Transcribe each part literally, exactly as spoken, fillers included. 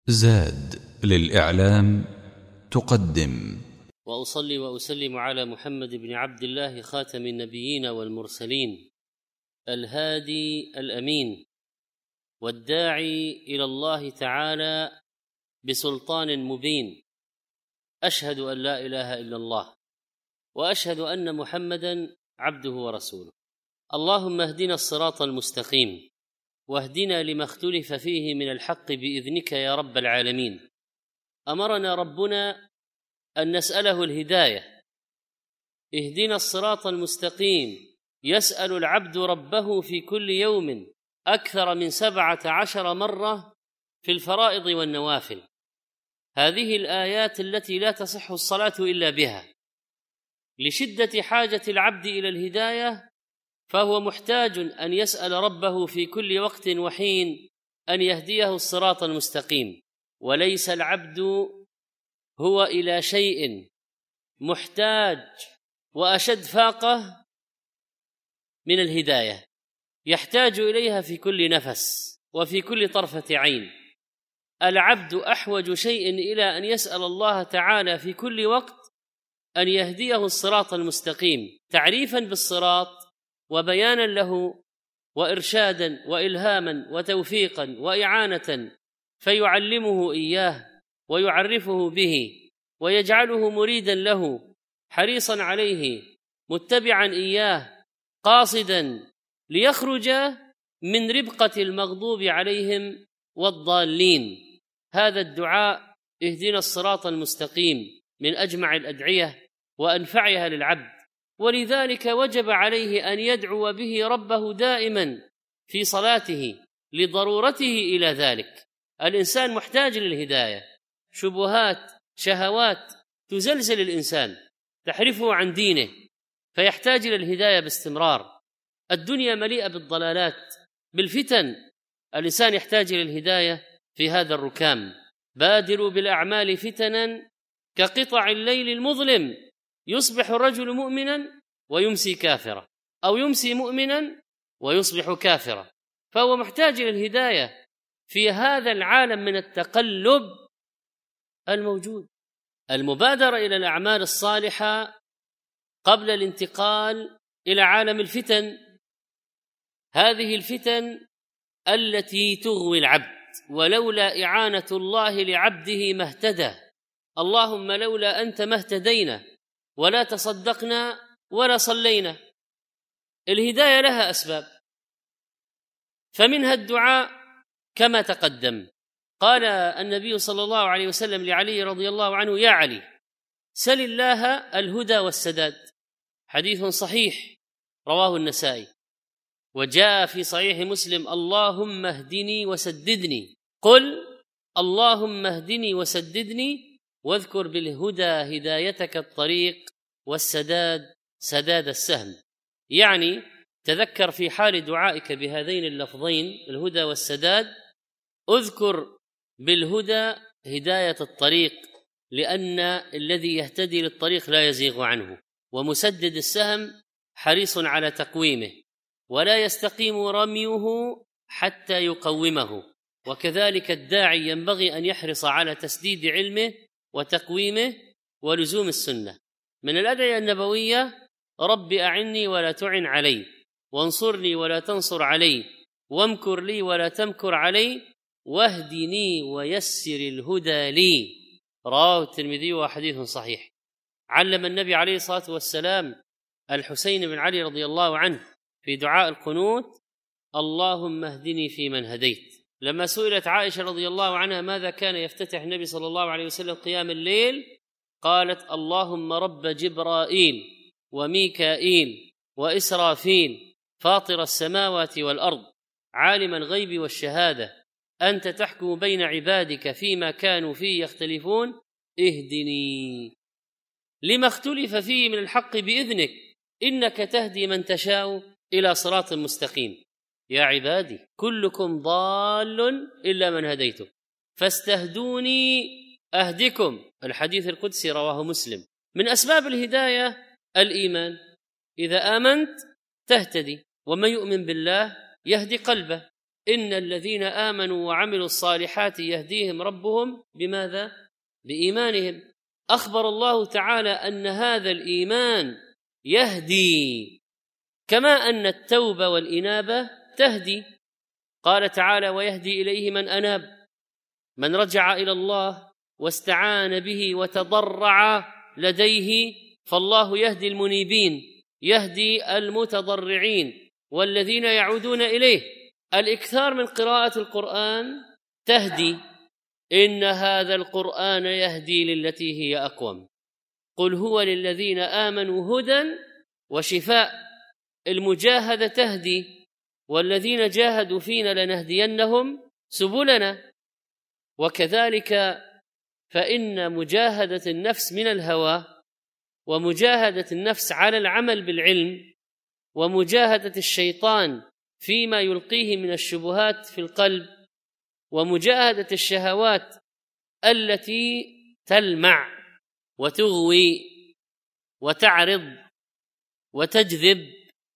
زاد للإعلام تقدم. وأصلي وأسلم على محمد بن عبد الله خاتم النبيين والمرسلين الهادي الأمين والداعي إلى الله تعالى بسلطان مبين. أشهد أن لا إله إلا الله وأشهد أن محمدًا عبده ورسوله. اللهم اهدنا الصراط المستقيم واهدنا لما اختلف فيه من الحق بإذنك يا رب العالمين. أمرنا ربنا أن نسأله الهداية. اهدنا الصراط المستقيم يسأل العبد ربه في كل يوم أكثر من سبعة عشر مرة في الفرائض والنوافل. هذه الآيات التي لا تصح الصلاة إلا بها. لشدة حاجة العبد إلى الهداية فهو محتاج أن يسأل ربه في كل وقت وحين أن يهديه الصراط المستقيم. وليس العبد هو إلى شيء محتاج وأشد فاقة من الهداية، يحتاج إليها في كل نفس وفي كل طرفة عين. العبد أحوج شيء إلى أن يسأل الله تعالى في كل وقت أن يهديه الصراط المستقيم، تعريفا بالصراط وبيانا له وإرشادا وإلهاما وتوفيقا وإعانة، فيعلمه إياه ويعرفه به ويجعله مريدا له، حريصا عليه، متبعا إياه، قاصدا ليخرج من ربقة المغضوب عليهم والضالين. هذا الدعاء اهدنا الصراط المستقيم من أجمع الأدعية وأنفعها للعبد، ولذلك وجب عليه أن يدعو به ربه دائما في صلاته لضرورته إلى ذلك. الإنسان محتاج للهداية، شبهات شهوات تزلزل الإنسان تحرفه عن دينه، فيحتاج إلى الهداية باستمرار. الدنيا مليئة بالضلالات بالفتن، الإنسان يحتاج إلى الهداية في هذا الركام. بادروا بالأعمال فتنا كقطع الليل المظلم، يصبح الرجل مؤمنا ويمسي كافرا، أو يمسي مؤمنا ويصبح كافرا. فهو محتاج إلى الهداية في هذا العالم من التقلب الموجود. المبادرة إلى الأعمال الصالحة قبل الانتقال إلى عالم الفتن، هذه الفتن التي تغوي العبد، ولولا إعانة الله لعبده ما اهتدى. اللهم لولا أنت ما اهتدينا ولا تصدقنا ولا صلينا. الهداية لها أسباب، فمنها الدعاء كما تقدم. قال النبي صلى الله عليه وسلم لعلي رضي الله عنه: يا علي سل الله الهدى والسداد. حديث صحيح رواه النسائي. وجاء في صحيح مسلم: اللهم اهدني وسددني. قل اللهم اهدني وسددني، واذكر بالهدى هدايتك الطريق والسداد سداد السهم. يعني تذكر في حال دعائك بهذين اللفظين الهدى والسداد، اذكر بالهدى هداية الطريق، لأن الذي يهتدي للطريق لا يزيغ عنه، ومسدد السهم حريص على تقويمه ولا يستقيم رميه حتى يقومه. وكذلك الداعي ينبغي أن يحرص على تسديد علمه وتقويمه ولزوم السنة. من الأدعية النبوية: رب أعني ولا تعن علي، وانصرني ولا تنصر علي، وامكر لي ولا تمكر علي، واهدني ويسر الهدى لي. رواه الترمذي وحديث صحيح. علم النبي عليه الصلاة والسلام الحسين بن علي رضي الله عنه في دعاء القنوت: اللهم اهدني فيمن هديت. لما سئلت عائشة رضي الله عنها ماذا كان يفتتح النبي صلى الله عليه وسلم قيام الليل، قالت: اللهم رب جبرائيل وميكائيل وإسرافيل فاطر السماوات والأرض عالم الغيب والشهادة، أنت تحكم بين عبادك فيما كانوا فيه يختلفون، اهدني لما اختلف فيه من الحق بإذنك، إنك تهدي من تشاء إلى صراط مستقيم. يا عبادي كلكم ضال إلا من هديته فاستهدوني أهدكم. الحديث القدسي رواه مسلم. من أسباب الهداية الإيمان، إذا آمنت تهتدي، ومن يؤمن بالله يهدي قلبه. إن الذين آمنوا وعملوا الصالحات يهديهم ربهم بماذا؟ بإيمانهم. أخبر الله تعالى أن هذا الإيمان يهدي، كما أن التوبة والإنابة تهدي. قال تعالى: ويهدي إليه من أناب، من رجع إلى الله واستعان به وتضرع لديه، فالله يهدي المنيبين، يهدي المتضرعين والذين يعودون إليه. الإكثار من قراءة القرآن تهدي، إن هذا القرآن يهدي للتي هي أقوم، قل هو للذين آمنوا هدى وشفاء. المجاهدة تهدي، والذين جاهدوا فينا لنهدينهم سبلنا. وكذلك فإن مجاهدة النفس من الهوى، ومجاهدة النفس على العمل بالعلم، ومجاهدة الشيطان فيما يلقيه من الشبهات في القلب، ومجاهدة الشهوات التي تلمع وتغوي وتعرض وتجذب،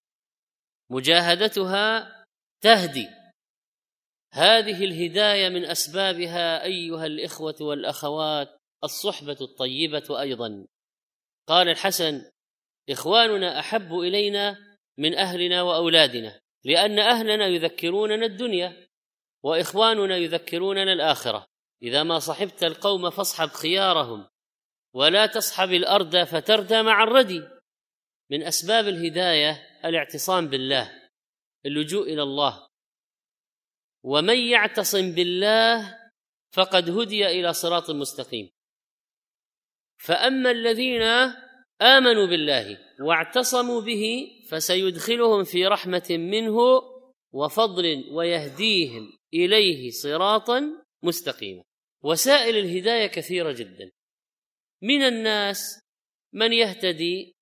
مجاهدتها تهدي. هذه الهداية من أسبابها أيها الإخوة والأخوات الصحبة الطيبة أيضا. قال الحسن: إخواننا أحب إلينا من أهلنا وأولادنا، لأن أهلنا يذكروننا الدنيا وإخواننا يذكروننا الآخرة. إذا ما صحبت القوم فاصحب خيارهم، ولا تصحب الأرض فتردى مع الردي. من أسباب الهداية الاعتصام بالله، اللجوء إلى الله، ومن يعتصم بالله فقد هدي إلى صراط مستقيم. فأما الذين آمنوا بالله واعتصموا به فسيدخلهم في رحمة منه وفضل ويهديهم إليه صراطا مستقيما. وسائل الهداية كثيرة جدا. من الناس من يهتدي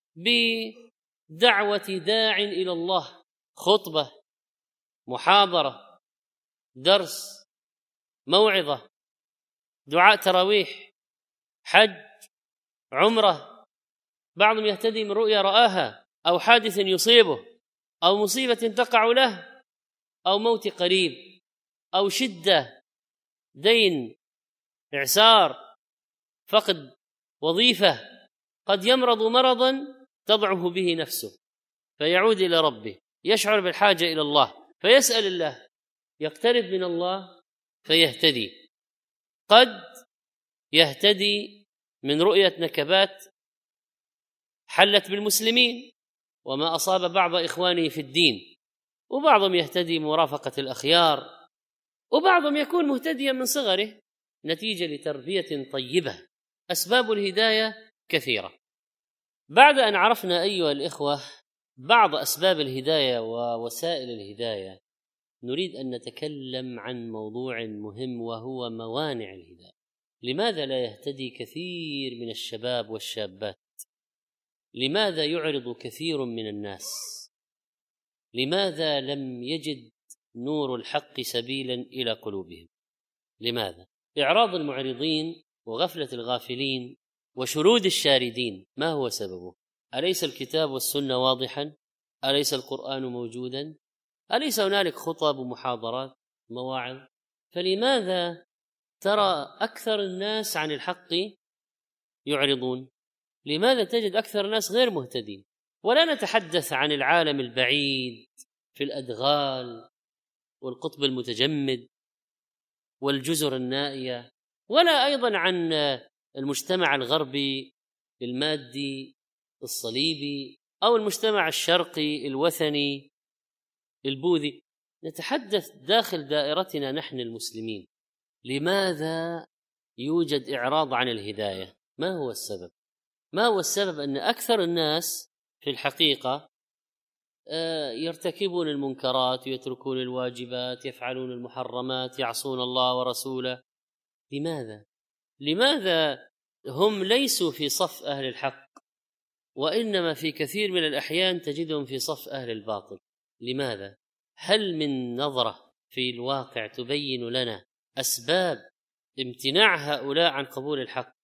بدعوة داع إلى الله، خطبة، محاضرة، درس، موعظة، دعاء تراويح، حج، عمرة. بعضهم يهتدي من رؤيا رآها، أو حادث يصيبه، أو مصيبة تقع له، أو موت قريب، أو شدة، دين، إعسار، فقد وظيفة. قد يمرض مرضا تضعه به نفسه فيعود إلى ربه، يشعر بالحاجة إلى الله فيسأل الله، يقترب من الله فيهتدي. قد يهتدي من رؤية نكبات حلت بالمسلمين وما أصاب بعض إخوانه في الدين، وبعضهم يهتدي مرافقة الأخيار، وبعضهم يكون مهتديا من صغره نتيجة لتربية طيبة. أسباب الهداية كثيرة. بعد أن عرفنا أيها الإخوة بعض أسباب الهداية ووسائل الهداية، نريد أن نتكلم عن موضوع مهم وهو موانع الهداية. لماذا لا يهتدي كثير من الشباب والشابات؟ لماذا يعرض كثير من الناس؟ لماذا لم يجد نور الحق سبيلا إلى قلوبهم؟ لماذا؟ إعراض المعرضين وغفلة الغافلين وشرود الشاردين، ما هو سببه؟ أليس الكتاب والسنة واضحا؟ أليس القرآن موجودا؟ أليس هنالك خطب ومحاضرات مواعظ؟ فلماذا ترى أكثر الناس عن الحق يعرضون؟ لماذا تجد أكثر الناس غير مهتدين؟ ولا نتحدث عن العالم البعيد في الأدغال والقطب المتجمد والجزر النائية، ولا أيضا عن المجتمع الغربي المادي الصليبي أو المجتمع الشرقي الوثني البوذي. نتحدث داخل دائرتنا نحن المسلمين. لماذا يوجد إعراض عن الهداية؟ ما هو السبب؟ ما هو السبب أن أكثر الناس في الحقيقة يرتكبون المنكرات ويتركون الواجبات، يفعلون المحرمات، يعصون الله ورسوله؟ لماذا؟ لماذا هم ليسوا في صف أهل الحق، وإنما في كثير من الأحيان تجدهم في صف أهل الباطل؟ لماذا؟ هل من نظرة في الواقع تبين لنا أسباب امتناع هؤلاء عن قبول الحق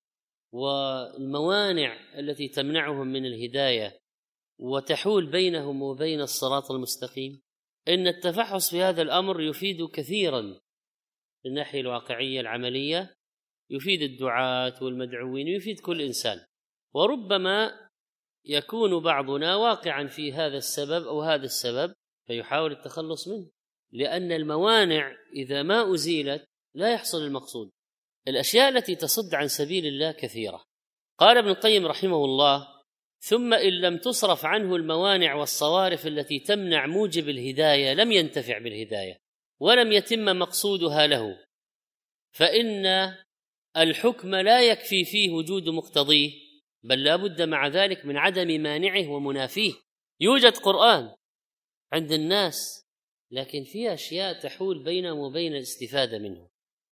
والموانع التي تمنعهم من الهداية وتحول بينهم وبين الصراط المستقيم؟ إن التفحص في هذا الأمر يفيد كثيرا من الناحية الواقعية العملية، يفيد الدعاة والمدعوين، يفيد كل إنسان. وربما يكون بعضنا واقعا في هذا السبب أو هذا السبب فيحاول التخلص منه، لأن الموانع إذا ما أزيلت لا يحصل المقصود. الأشياء التي تصد عن سبيل الله كثيرة. قال ابن القيم رحمه الله: ثم إن لم تصرف عنه الموانع والصوارف التي تمنع موجب الهداية لم ينتفع بالهداية ولم يتم مقصودها له، فإن الحكم لا يكفي فيه وجود مقتضيه، بل لا بد مع ذلك من عدم مانعه ومنافيه. يوجد قرآن عند الناس لكن فيه أشياء تحول بينهم وبين الاستفادة منه.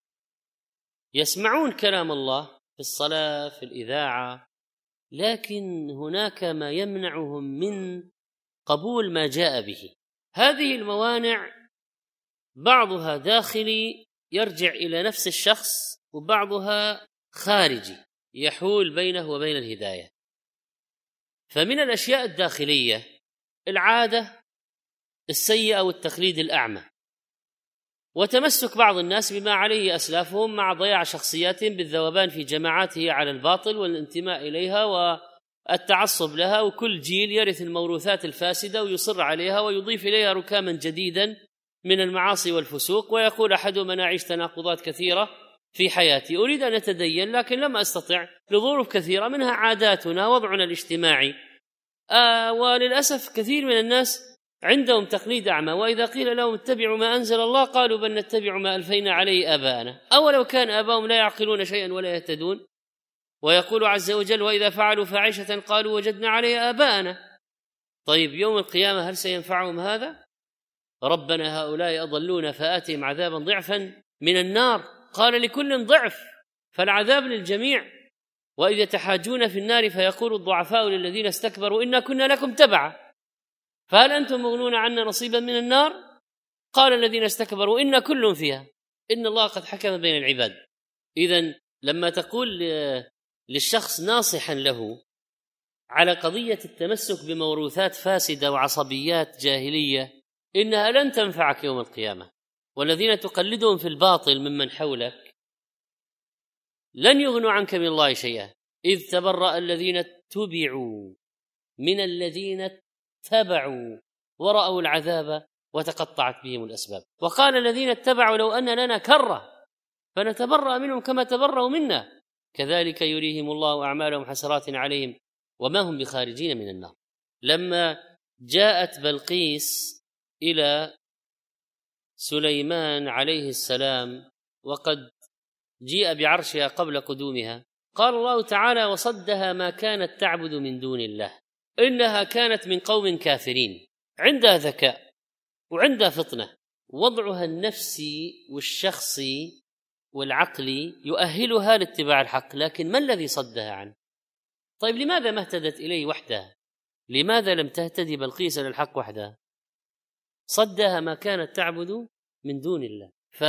يسمعون كلام الله في الصلاة في الإذاعة، لكن هناك ما يمنعهم من قبول ما جاء به. هذه الموانع بعضها داخلي يرجع إلى نفس الشخص، وبعضها خارجي يحول بينه وبين الهداية. فمن الأشياء الداخلية العادة السيئة والتقليد الأعمى، وتمسك بعض الناس بما عليه أسلافهم مع ضياع شخصياتهم بالذوبان في جماعاته على الباطل والانتماء إليها والتعصب لها، وكل جيل يرث الموروثات الفاسدة ويصر عليها ويضيف إليها ركاما جديدا من المعاصي والفسوق، ويقول أحدهم: أنا أعيش تناقضات كثيرة في حياتي، أريد أن أتدين لكن لم أستطع لظروف كثيرة، منها عاداتنا وضعنا الاجتماعي. آه وللأسف كثير من الناس عندهم تقليد أعمى، وإذا قيل لهم اتبعوا ما أنزل الله قالوا بل نتبع ما ألفينا عليه آباءنا، أولو كان آباؤهم لا يعقلون شيئا ولا يهتدون. ويقول عز وجل: وإذا فعلوا فاحشة قالوا وجدنا عليه آباءنا. طيب يوم القيامة هل سينفعهم هذا؟ ربنا هؤلاء أضلونا فآتهم عذابا ضعفا من النار، قال لكل ضعف فالعذاب للجميع. وإذ يتحاجون في النار فيقول الضعفاء للذين استكبروا إنا كنا لكم تبعا فهل أنتم مغنون عنا نصيبا من النار؟ قال الذين استكبروا إنا كل فيها إن الله قد حكم بين العباد. إذن لما تقول للشخص ناصحا له على قضية التمسك بموروثات فاسدة وعصبيات جاهلية إنها لن تنفعك يوم القيامة، والذين تقلدهم في الباطل ممن حولك لن يغنوا عنك من الله شيئا، إذ تبرأ الذين اتبعوا من الذين اتبعوا ورأوا العذاب وتقطعت بهم الأسباب. وقال الذين اتبعوا لو أن لنا كرة فنتبرأ منهم كما تبرأوا منا كذلك يريهم الله أعمالهم حسرات عليهم وما هم بخارجين من النار. لما جاءت بلقيس إلى سليمان عليه السلام وقد جيء بعرشها قبل قدومها، قال الله تعالى: وصدها ما كانت تعبد من دون الله إنها كانت من قوم كافرين. عندها ذكاء وعندها فطنة، وضعها النفسي والشخصي والعقلي يؤهلها لاتباع الحق، لكن ما الذي صدها عنه؟ طيب لماذا ما اهتدت إليه وحدها؟ لماذا لم تهتدي بلقيس للحق وحدها؟ صدها ما كانت تعبد من دون الله.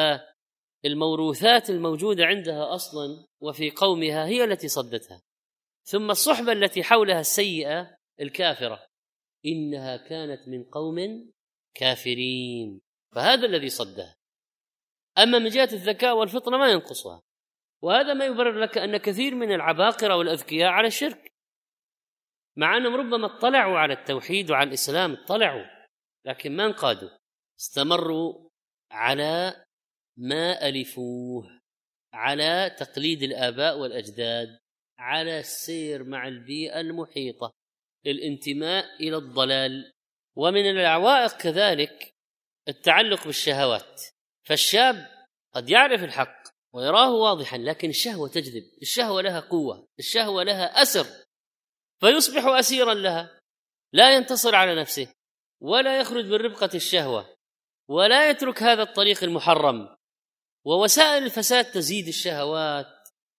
فالموروثات الموجودة عندها أصلا وفي قومها هي التي صدتها، ثم الصحبة التي حولها السيئة الكافرة إنها كانت من قوم كافرين، فهذا الذي صدها. أما من جهة الذكاء والفطنة ما ينقصها، وهذا ما يبرر لك أن كثير من العباقرة والأذكياء على الشرك، مع أنهم ربما اطلعوا على التوحيد وعلى الإسلام، اطلعوا لكن ما انقادوا، استمروا على ما ألفوه، على تقليد الآباء والأجداد، على السير مع البيئة المحيطة، الانتماء إلى الضلال. ومن العوائق كذلك التعلق بالشهوات، فالشاب قد يعرف الحق ويراه واضحا لكن الشهوة تجذب، الشهوة لها قوة، الشهوة لها أسر، فيصبح أسيرا لها، لا ينتصر على نفسه ولا يخرج من ربقة الشهوة ولا يترك هذا الطريق المحرم. ووسائل الفساد تزيد الشهوات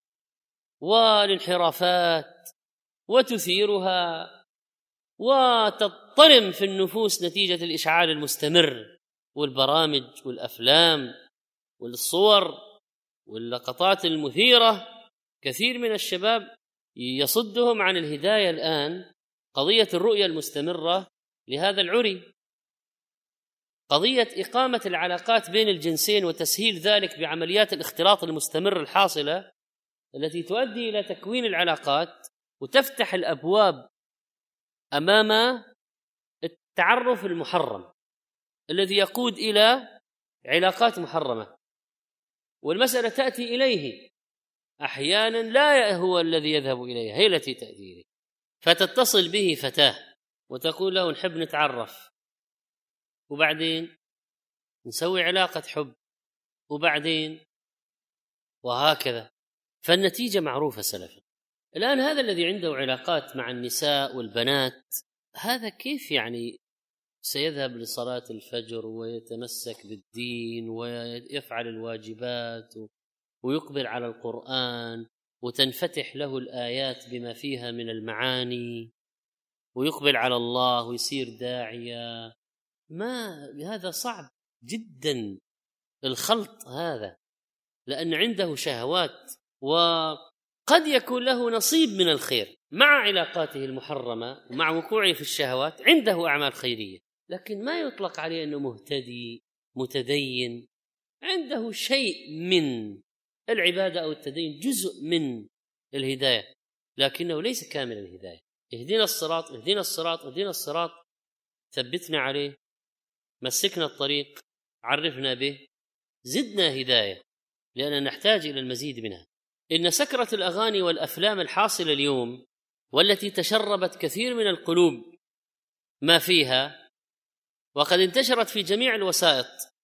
والانحرافات وتثيرها وتضطرم في النفوس نتيجة الإشعال المستمر والبرامج والأفلام والصور واللقطات المثيرة. كثير من الشباب يصدهم عن الهداية الآن قضية الرؤية المستمرة لهذا العري، قضية إقامة العلاقات بين الجنسين وتسهيل ذلك بعمليات الاختلاط المستمر الحاصلة التي تؤدي إلى تكوين العلاقات وتفتح الأبواب أمام التعرف المحرم الذي يقود إلى علاقات محرمة، والمسألة تأتي إليه أحيانا لا هو الذي يذهب إليها، هي التي تأتي إليه، فتتصل به فتاة وتقول له نحب نتعرف، وبعدين نسوي علاقة حب، وبعدين وهكذا. فالنتيجة معروفة سلفا. الآن هذا الذي عنده علاقات مع النساء والبنات، هذا كيف يعني سيذهب لصلاة الفجر ويتمسك بالدين ويفعل الواجبات ويقبل على القرآن وتنفتح له الآيات بما فيها من المعاني ويقبل على الله ويصير داعية؟ ما هذا صعب جدا الخلط هذا، لأن عنده شهوات وقد يكون له نصيب من الخير مع علاقاته المحرمة ومع وقوعه في الشهوات، عنده أعمال خيرية، لكن ما يطلق عليه أنه مهتدي متدين، عنده شيء من العبادة أو التدين، جزء من الهداية، لكنه ليس كامل الهداية. اهدنا الصراط اهدنا الصراط اهدنا الصراط، ثبتنا عليه، مسكنا الطريق، عرفنا به، زدنا هداية، لأننا نحتاج إلى المزيد منها. إن سكرة الأغاني والأفلام الحاصلة اليوم والتي تشربت كثير من القلوب ما فيها، وقد انتشرت في جميع الوسائط،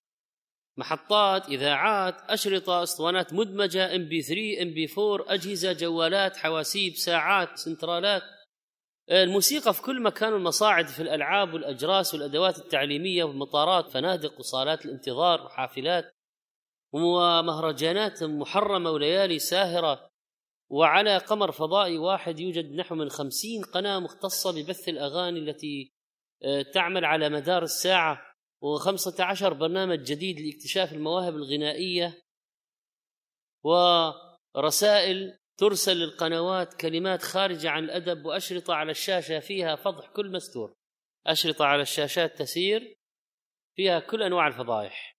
محطات، إذاعات، أشرطة، اسطوانات مدمجة، إم بي ثري، إم بي فور، أجهزة، جوالات، حواسيب، ساعات، سنترالات، الموسيقى في كل مكان، المصاعد في الألعاب والأجراس والأدوات التعليمية والمطارات، فنادق وصالات الانتظار وحافلات ومهرجانات محرمة وليالي ساهرة. وعلى قمر فضائي واحد يوجد نحو من خمسين قناة مختصة ببث الأغاني التي تعمل على مدار الساعة، وخمسة عشر برنامج جديد لاكتشاف المواهب الغنائية، ورسائل ترسل للقنوات، كلمات خارجة عن الأدب، وأشرطة على الشاشة فيها فضح كل مستور، أشرطة على الشاشات تسير فيها كل أنواع الفضائح.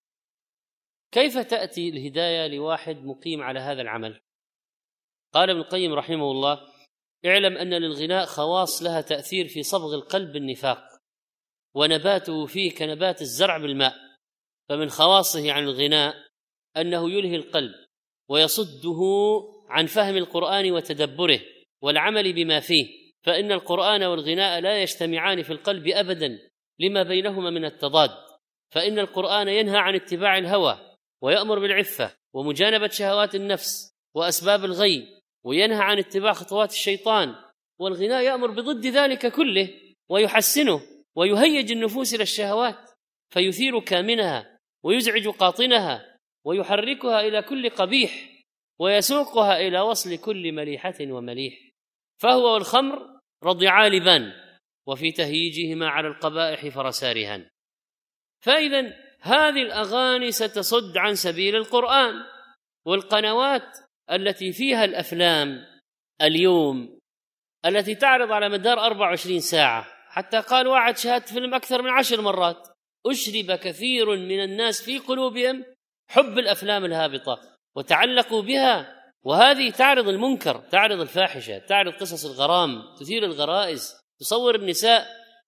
كيف تأتي الهداية لواحد مقيم على هذا العمل؟ قال ابن القيم رحمه الله: اعلم أن للغناء خواص لها تأثير في صبغ القلب بالنفاق، ونباته فيه كنبات الزرع بالماء. فمن خواصه عن الغناء أنه يلهي القلب ويصده عن فهم القرآن وتدبره والعمل بما فيه، فإن القرآن والغناء لا يجتمعان في القلب أبدا لما بينهما من التضاد، فإن القرآن ينهى عن اتباع الهوى ويأمر بالعفة ومجانبة شهوات النفس وأسباب الغي، وينهى عن اتباع خطوات الشيطان، والغناء يأمر بضد ذلك كله ويحسنه ويهيج النفوس إلى الشهوات، فيثير كامنها ويزعج قاطنها ويحركها إلى كل قبيح ويسوقها إلى وصل كل مليحة ومليح. فهو والخمر رضعا لبان، وفي تهييجهما على القبائح فرسارهن. فإذا هذه الأغاني ستصد عن سبيل القرآن، والقنوات التي فيها الأفلام اليوم التي تعرض على مدار أربع وعشرين ساعة، حتى قال واحد شاهد فيلم أكثر من عشر مرات، أشرب كثير من الناس في قلوبهم حب الأفلام الهابطة وتعلقوا بها، وهذه تعرض المنكر، تعرض الفاحشة، تعرض قصص الغرام، تثير الغرائز، تصور النساء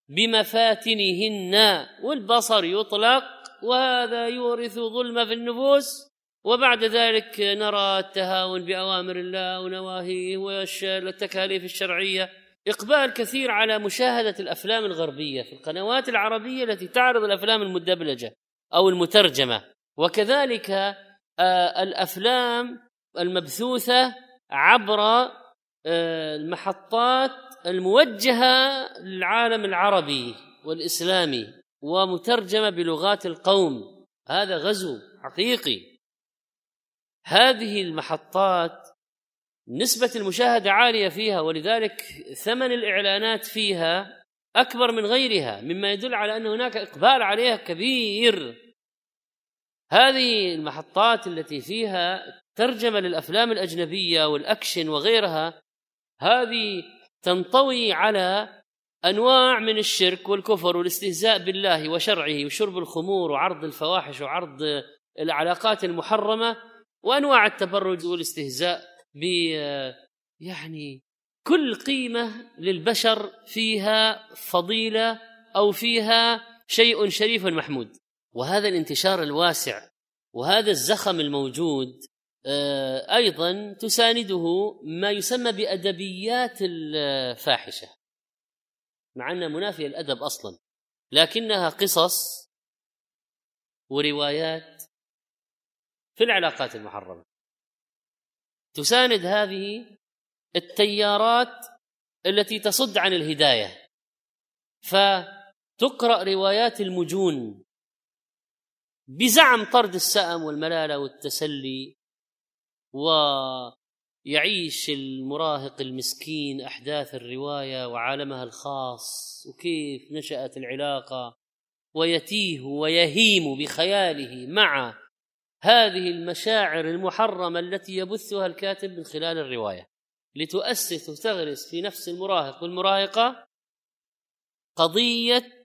بمفاتنهن، والبصر يطلق، وهذا يورث ظلم في النفوس. وبعد ذلك نرى التهاون بأوامر الله ونواهيه والتكاليف الشرعية، إقبال كثير على مشاهدة الأفلام الغربية في القنوات العربية التي تعرض الأفلام المدبلجة أو المترجمة، وكذلك الأفلام المبثوثة عبر المحطات الموجهة للعالم العربي والإسلامي ومترجمة بلغات القوم. هذا غزو حقيقي. هذه المحطات نسبة المشاهدة عالية فيها، ولذلك ثمن الإعلانات فيها أكبر من غيرها، مما يدل على أن هناك إقبال عليها كبير. هذه المحطات التي فيها ترجمة للأفلام الأجنبية والأكشن وغيرها، هذه تنطوي على أنواع من الشرك والكفر والاستهزاء بالله وشرعه وشرب الخمور وعرض الفواحش وعرض العلاقات المحرمة وأنواع التبرج والاستهزاء ب يعني كل قيمة للبشر فيها فضيلة أو فيها شيء شريف محمود. وهذا الانتشار الواسع وهذا الزخم الموجود أيضا تسانده ما يسمى بأدبيات الفاحشة، مع أنها منافية الأدب أصلا، لكنها قصص وروايات في العلاقات المحرمة تساند هذه التيارات التي تصد عن الهداية، فتقرأ روايات المجون بزعم طرد السأم والملالة والتسلي، ويعيش المراهق المسكين أحداث الرواية وعالمها الخاص وكيف نشأت العلاقة، ويتيه ويهيم بخياله مع هذه المشاعر المحرمة التي يبثها الكاتب من خلال الرواية، لتؤسس وتغرس في نفس المراهق والمراهقة قضية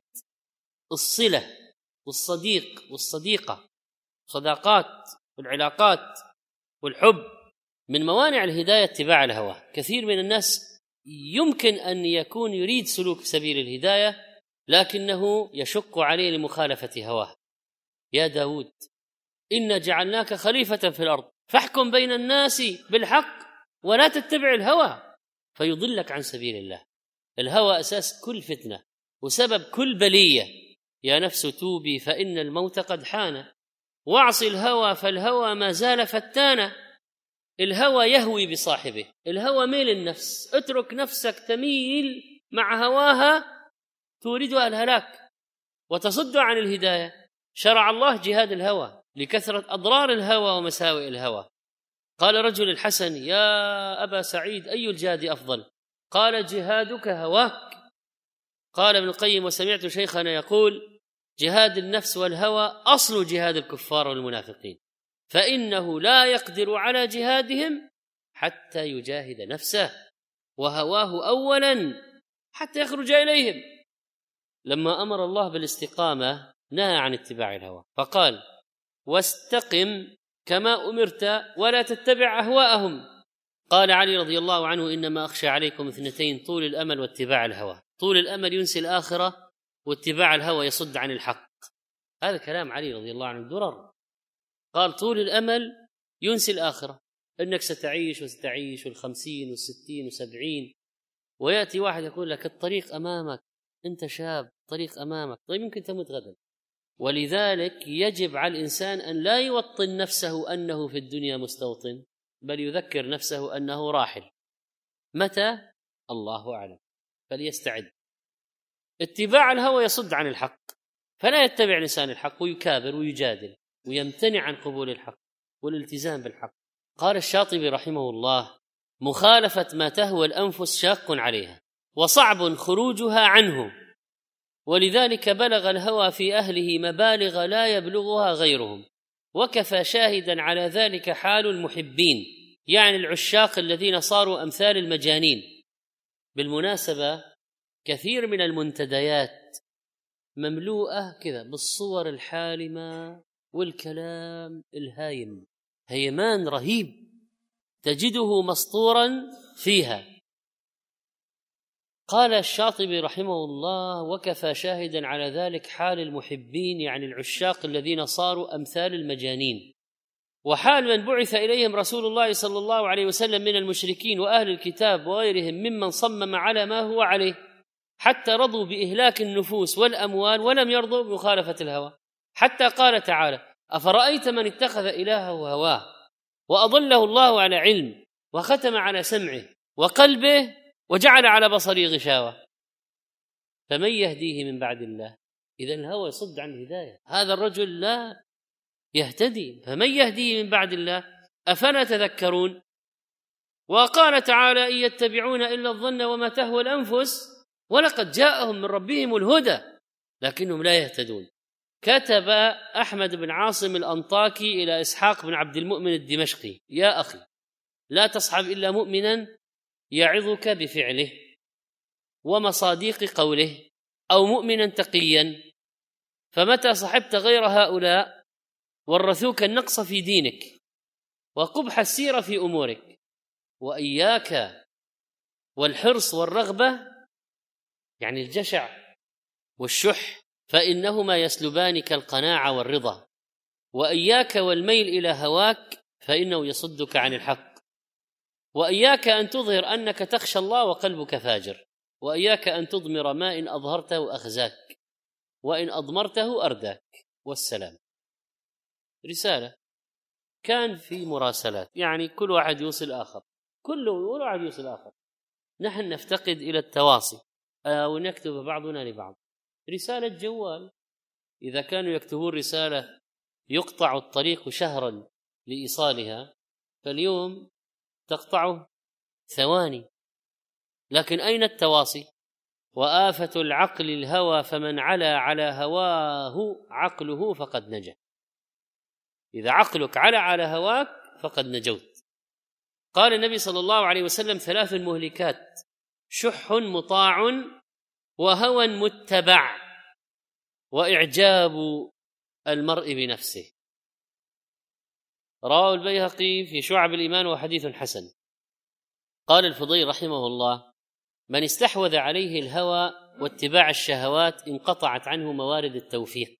الصلة والصديق والصديقة، صداقات والعلاقات والحب. من موانع الهداية اتباع الهوى. كثير من الناس يمكن أن يكون يريد سلوك سبيل الهداية لكنه يشق عليه لمخالفة هواه. يا داود إنا جعلناك خليفة في الأرض فاحكم بين الناس بالحق ولا تتبع الهوى فيضلك عن سبيل الله. الهوى أساس كل فتنة وسبب كل بلية. يا نفس توبي فإن الموت قد حان واعصي الهوى فالهوى ما زال فتانا. الهوى يهوي بصاحبه، الهوى ميل النفس، اترك نفسك تميل مع هواها توردها الهلاك وتصد عن الهداية. شرع الله جهاد الهوى لكثرة أضرار الهوى ومساوئ الهوى. قال رجل الحسن يا أبا سعيد أي الجهاد أفضل؟ قال جهادك هواك. قال ابن القيم وسمعت شيخنا يقول جهاد النفس والهوى أصل جهاد الكفار والمنافقين، فإنه لا يقدر على جهادهم حتى يجاهد نفسه وهواه أولا حتى يخرج إليهم. لما أمر الله بالاستقامة نهى عن اتباع الهوى فقال واستقم كما أمرت ولا تتبع أهواءهم. قال علي رضي الله عنه إنما أخشى عليكم اثنتين طول الأمل واتباع الهوى. طول الأمل ينسي الآخرة واتباع الهوى يصد عن الحق. هذا كلام علي رضي الله عنه درر. قال طول الأمل ينسي الآخرة، إنك ستعيش وستعيش والخمسين والستين وسبعين، ويأتي واحد يقول لك الطريق أمامك، أنت شاب طريق أمامك، طيب يمكن تموت غدا. ولذلك يجب على الإنسان أن لا يوطن نفسه أنه في الدنيا مستوطن، بل يذكر نفسه أنه راحل. متى؟ الله أعلم، فليستعد. اتباع الهوى يصد عن الحق، فلا يتبع لسان الحق ويكابر ويجادل ويمتنع عن قبول الحق والالتزام بالحق. قال الشاطبي رحمه الله مخالفة ما تهوى الأنفس شاق عليها وصعب خروجها عنه، ولذلك بلغ الهوى في أهله مبالغ لا يبلغها غيرهم، وكفى شاهدا على ذلك حال المحبين، يعني العشاق الذين صاروا أمثال المجانين. بالمناسبة كثير من المنتديات مملوءة كذا بالصور الحالمة والكلام الهايم، هيمان رهيب تجده مسطورا فيها. قال الشاطبي رحمه الله وكفى شاهدا على ذلك حال المحبين، يعني العشاق الذين صاروا أمثال المجانين، وحال من بعث إليهم رسول الله صلى الله عليه وسلم من المشركين وأهل الكتاب وغيرهم ممن صمم على ما هو عليه، حتى رضوا بإهلاك النفوس والأموال ولم يرضوا بمخالفة الهوى. حتى قال تعالى أفرأيت من اتخذ إلهه هواه وأضله الله على علم وختم على سمعه وقلبه وجعل على بصره غشاوة فمن يهديه من بعد الله. إذن الهوى يصد عن الهداية، هذا الرجل لا يهتدي، فمن يهديه من بعد الله أفلا تذكرون. وقال تعالى إن يتبعون إلا الظن وما تهوى الأنفس ولقد جاءهم من ربهم الهدى لكنهم لا يهتدون. كتب أحمد بن عاصم الأنطاكي إلى إسحاق بن عبد المؤمن الدمشقي يا أخي لا تصحب إلا مؤمنا يعظك بفعله ومصاديق قوله، أو مؤمنا تقيا، فمتى صحبت غير هؤلاء ورثوك النقص في دينك وقبح السيرة في أمورك. وإياك والحرص والرغبة، يعني الجشع والشح، فإنهما يسلبانك القناعة والرضا. وإياك والميل إلى هواك، فإنه يصدك عن الحق. وإياك أن تظهر أنك تخشى الله وقلبك فاجر. وإياك أن تضمر ما إن أظهرته أخزاك وإن أضمرته أرداك. والسلام. رسالة كان في مراسلات، يعني كل واحد يوصل آخر، كل واحد يوصل آخر. نحن نفتقد إلى التواصي أو نكتب بعضنا لبعض. رسالة جوال، إذا كانوا يكتبون رسالة يقطع الطريق شهرا لإيصالها، فاليوم تقطعه ثواني. لكن أين التواصي؟ وآفة العقل الهوى، فمن علا على هواه عقله فقد نجا. إذا عقلك علا على هواك فقد نجوت. قال النبي صلى الله عليه وسلم: ثلاث مهلكات: شح مطاع، وهوى متبع، وإعجاب المرء بنفسه. رواه البيهقي في شعب الإيمان وحديث حسن. قال الفضيل رحمه الله: من استحوذ عليه الهوى واتباع الشهوات انقطعت عنه موارد التوفيق،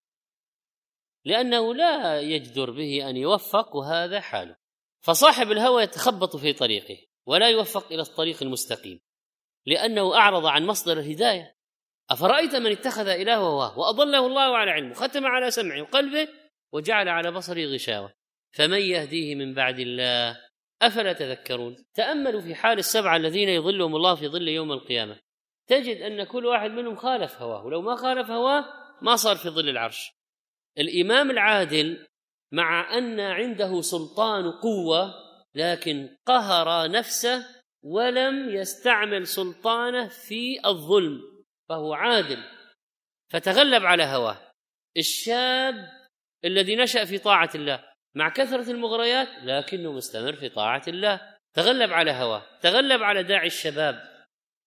لأنه لا يجدر به أن يوفق، وهذا حاله. فصاحب الهوى يتخبط في طريقه ولا يوفق إلى الطريق المستقيم، لأنه أعرض عن مصدر الهداية. أفرأيت من اتخذ إلهه هواه وأضله الله على علمه، ختم على سمعه وقلبه وجعل على بصره غشاوة، فمن يهديه من بعد الله؟ أفلا تذكرون؟ تأملوا في حال السبعة الذين يظلهم الله في ظل يوم القيامة، تجد أن كل واحد منهم خالف هواه، ولو ما خالف هواه ما صار في ظل العرش. الإمام العادل مع أن عنده سلطان قوة، لكن قهر نفسه ولم يستعمل سلطانه في الظلم، فهو عادل فتغلب على هواه. الشاب الذي نشأ في طاعة الله مع كثرة المغريات لكنه مستمر في طاعة الله، تغلب على هواه، تغلب على داعي الشباب.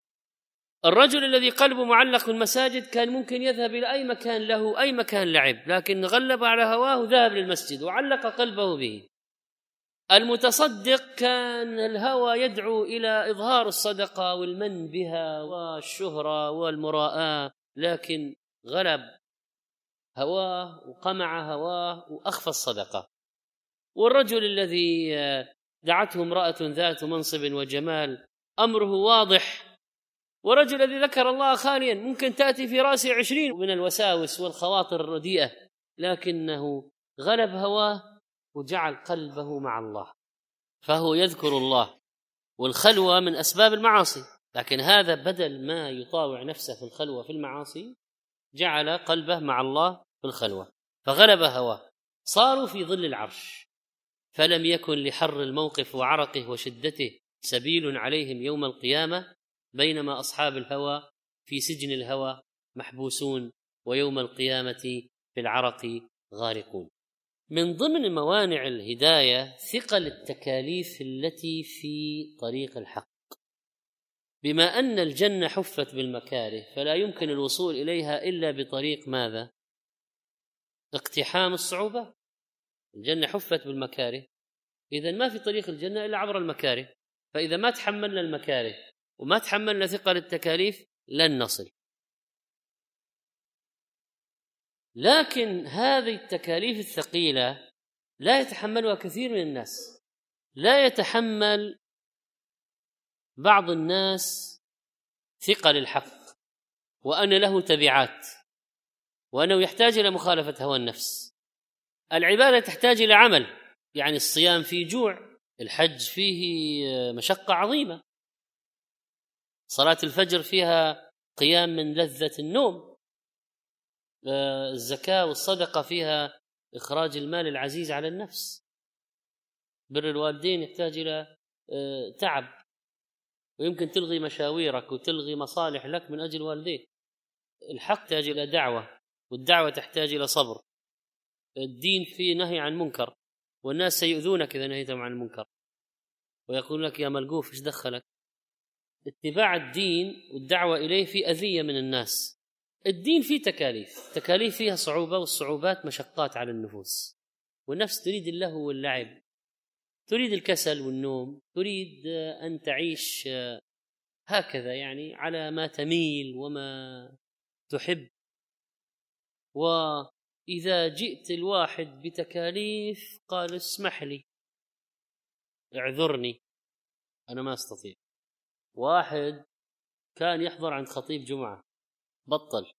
الرجل الذي قلبه معلق بالمساجد كان ممكن يذهب إلى أي مكان له، أي مكان لعب، لكن غلب على هواه ذهب للمسجد وعلق قلبه به. المتصدق كان الهوى يدعو إلى إظهار الصدقة والمن بها والشهرة والمراءة، لكن غلب هواه وقمع هواه وأخفى الصدقة. والرجل الذي دعته امرأة ذات منصب وجمال أمره واضح، ورجل الذي ذكر الله خاليا ممكن تأتي في رأسه عشرين من الوساوس والخواطر الرديئة، لكنه غلب هواه وجعل قلبه مع الله، فهو يذكر الله. والخلوة من أسباب المعاصي، لكن هذا بدل ما يطاوع نفسه في الخلوة في المعاصي جعل قلبه مع الله في الخلوة، فغلب هواه. صاروا في ظل العرش، فلم يكن لحر الموقف وعرقه وشدته سبيل عليهم يوم القيامة، بينما أصحاب الهوى في سجن الهوى محبوسون، ويوم القيامة في العرق غارقون. من ضمن موانع الهداية ثقل التكاليف التي في طريق الحق. بما أن الجنة حفت بالمكاره، فلا يمكن الوصول إليها إلا بطريق ماذا؟ اقتحام الصعوبة. الجنة حفت بالمكاره، إذن ما في طريق الجنة إلا عبر المكاره، فإذا ما تحملنا المكاره وما تحملنا ثقل التكاليف لن نصل. لكن هذه التكاليف الثقيلة لا يتحملها كثير من الناس. لا يتحمل بعض الناس ثقل الحق، وأن له تبعات، وأنه يحتاج إلى مخالفة هوى النفس. العبادة تحتاج إلى عمل، يعني الصيام فيه جوع، الحج فيه مشقة عظيمة، صلاة الفجر فيها قيام من لذة النوم، الزكاة والصدقة فيها إخراج المال العزيز على النفس، بر الوالدين يحتاج إلى تعب، ويمكن تلغي مشاويرك وتلغي مصالح لك من أجل والديك. الحق تحتاج إلى دعوة، والدعوة تحتاج إلى صبر. الدين فيه نهي عن منكر، والناس سيؤذونك إذا نهيتهم عن المنكر، ويقول لك يا ملقوف إيش دخلك؟ اتباع الدين والدعوة إليه في أذية من الناس. الدين فيه تكاليف، تكاليف فيها صعوبة، والصعوبات مشقات على النفوس، والنفس تريد اللهو واللعب، تريد الكسل والنوم، تريد أن تعيش هكذا يعني على ما تميل وما تحب. وإذا جئت الواحد بتكاليف قال اسمح لي، اعذرني، أنا ما أستطيع. واحد كان يحضر عند خطيب جمعة بطل.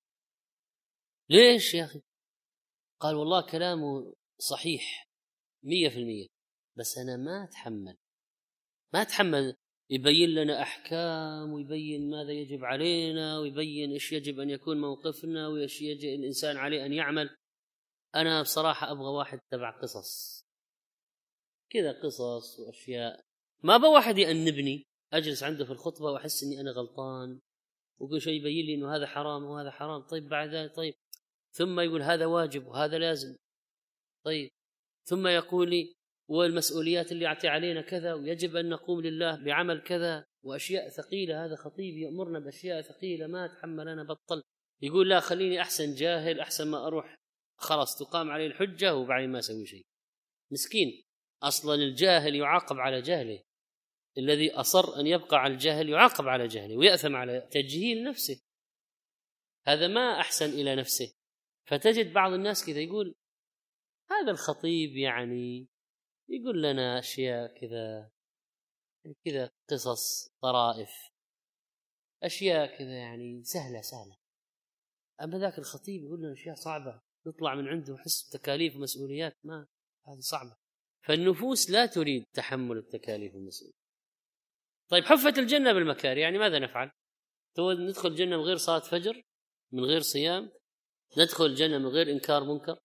ليش يا أخي؟ قال والله كلامه صحيح مية في المية، بس أنا ما أتحمل ما أتحمل يبين لنا أحكام، ويبين ماذا يجب علينا، ويبين إيش يجب أن يكون موقفنا، وإيش يجب الإنسان عليه أن يعمل. أنا بصراحة أبغى واحد تبع قصص كذا، قصص وأشياء. ما أبغى واحد يأنبني أجلس عنده في الخطبة وأحس أني أنا غلطان، وكل شيء يبين لي أنه هذا حرام وهذا حرام. طيب بعد ذلك طيب ثم يقول هذا واجب وهذا لازم، طيب ثم يقول لي والمسؤوليات اللي أعطي علينا كذا، ويجب أن نقوم لله بعمل كذا، وأشياء ثقيلة. هذا خطيب يأمرنا بأشياء ثقيلة ما أتحمل، أنا بطل. يقول لا خليني أحسن جاهل، أحسن ما أروح خلاص تقام عليه الحجة وبعدين ما أسوي شيء. مسكين، أصلا الجاهل يعاقب على جهله، الذي أصر أن يبقى على الجهل يعاقب على جهله ويأثم على تجهيل نفسه. هذا ما أحسن إلى نفسه. فتجد بعض الناس كذا يقول هذا الخطيب يعني يقول لنا أشياء كذا كذا، قصص طرائف، أشياء كذا يعني سهلة سهلة. أما ذاك الخطيب يقول لنا أشياء صعبة، نطلع من عنده حس تكاليف ومسؤوليات، ما هذه صعبة. فالنفوس لا تريد تحمل التكاليف والمسؤوليات. طيب حفت الجنة بالمكاره، يعني ماذا نفعل؟ ندخل الجنة من غير صلاة فجر، من غير صيام، ندخل الجنة من غير إنكار منكر،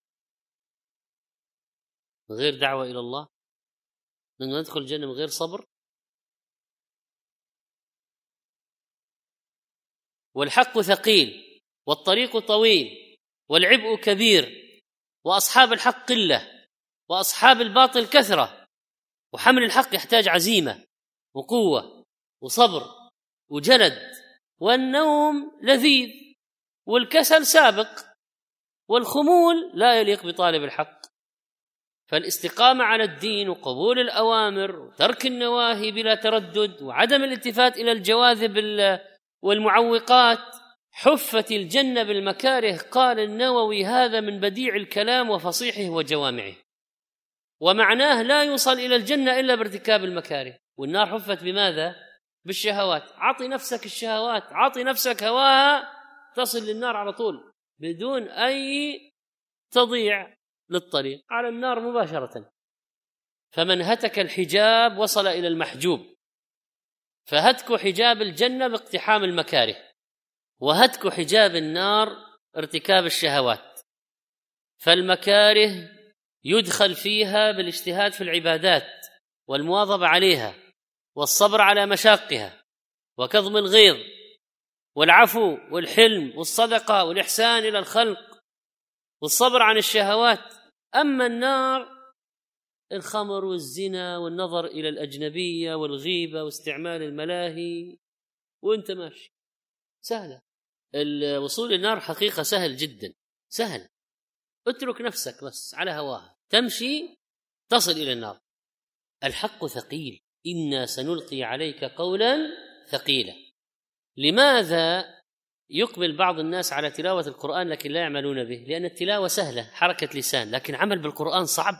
من غير دعوة إلى الله، ندخل الجنة من غير صبر. والحق ثقيل والطريق طويل والعبء كبير، وأصحاب الحق قلة وأصحاب الباطل كثرة، وحمل الحق يحتاج عزيمة وقوة وصبر وجلد، والنوم لذيذ والكسل سابق، والخمول لا يليق بطالب الحق. فالاستقامة على الدين وقبول الأوامر وترك النواهي بلا تردد وعدم الالتفات إلى الجواذب والمعوقات. حفت الجنة بالمكاره. قال النووي هذا من بديع الكلام وفصيحه وجوامعه، ومعناه لا يوصل إلى الجنة إلا بارتكاب المكاره. والنار حفت بماذا؟ بالشهوات. عطي نفسك الشهوات، عطي نفسك هواها، تصل للنار على طول بدون أي تضيع للطريق على النار مباشرة. فمن هتك الحجاب وصل إلى المحجوب. فهتك حجاب الجنة باقتحام المكاره، وهتك حجاب النار ارتكاب الشهوات. فالمكاره يدخل فيها بالاجتهاد في العبادات والمواظبة عليها والصبر على مشاقها وكظم الغيظ والعفو والحلم والصدقة والإحسان إلى الخلق والصبر عن الشهوات. أما النار الخمر والزنا والنظر إلى الأجنبية والغيبة واستعمال الملاهي وانت ماشي. سهلة الوصول للنار، حقيقة سهل جدا، سهل. اترك نفسك بس على هواها تمشي تصل إلى النار. الحق ثقيل، إنا سنلقي عليك قولا ثقيلا. لماذا يقبل بعض الناس على تلاوة القرآن لكن لا يعملون به؟ لأن التلاوة سهلة، حركة لسان، لكن عمل بالقرآن صعب.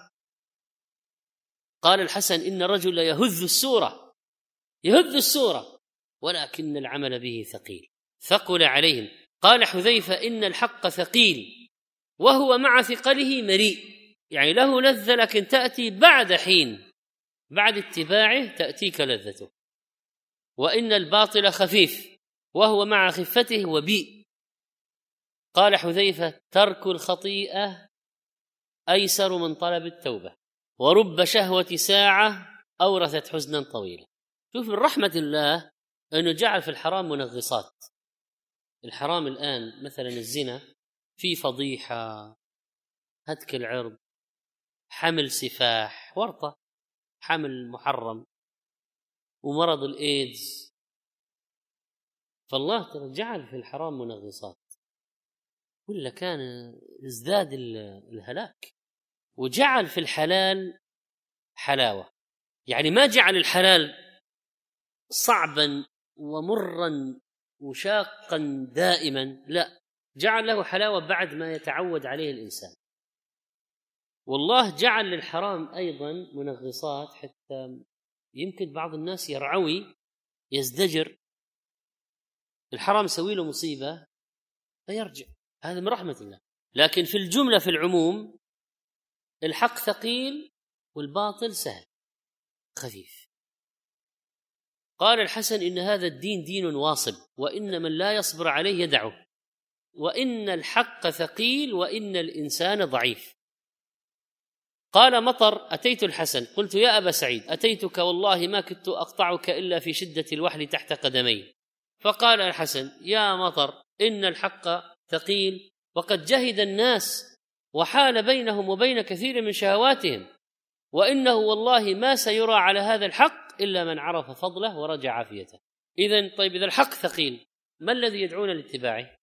قال الحسن إن الرجل يهذ السورة يهذ السورة ولكن العمل به ثقيل، ثقل عليهم. قال حذيفة إن الحق ثقيل وهو مع ثقله مريء، يعني له لذة لكن تأتي بعد حين، بعد اتباعه تأتيك لذته. وإن الباطل خفيف وهو مع خفته وبيء. قال حذيفة ترك الخطيئة أيسر من طلب التوبة، ورب شهوة ساعة أورثت حزنا طويلا. شوف من رحمة الله أنه جعل في الحرام منغصات. الحرام الآن مثلا الزنا في فضيحة، هتك العرض، حمل سفاح، ورطة، حمل محرم، ومرض الإيدز فالله ترى جعل في الحرام منغصات ولا كان ازداد الهلاك، وجعل في الحلال حلاوة، يعني ما جعل الحلال صعبا ومرا وشاقا دائما، لا، جعل له حلاوة بعد ما يتعود عليه الإنسان. والله جعل للحرام أيضا منغصات حتى يمكن بعض الناس يرعوي يزدجر، الحرام يسوي له مصيبة فيرجع، هذا من رحمة الله. لكن في الجملة في العموم الحق ثقيل والباطل سهل خفيف. قال الحسن: إن هذا الدين دين واصب، وإن من لا يصبر عليه يدعه، وإن الحق ثقيل وإن الإنسان ضعيف. قال مطر: أتيت الحسن قلت: يا أبا سعيد، أتيتك والله ما كنت أقطعك إلا في شدة الوحل تحت قدمي. فقال الحسن: يا مطر، إن الحق ثقيل وقد جهد الناس وحال بينهم وبين كثير من شهواتهم، وإنه والله ما سيرى على هذا الحق إلا من عرف فضله ورجع عافيته. إذن طيب، إذا الحق ثقيل ما الذي يدعون لاتباعه؟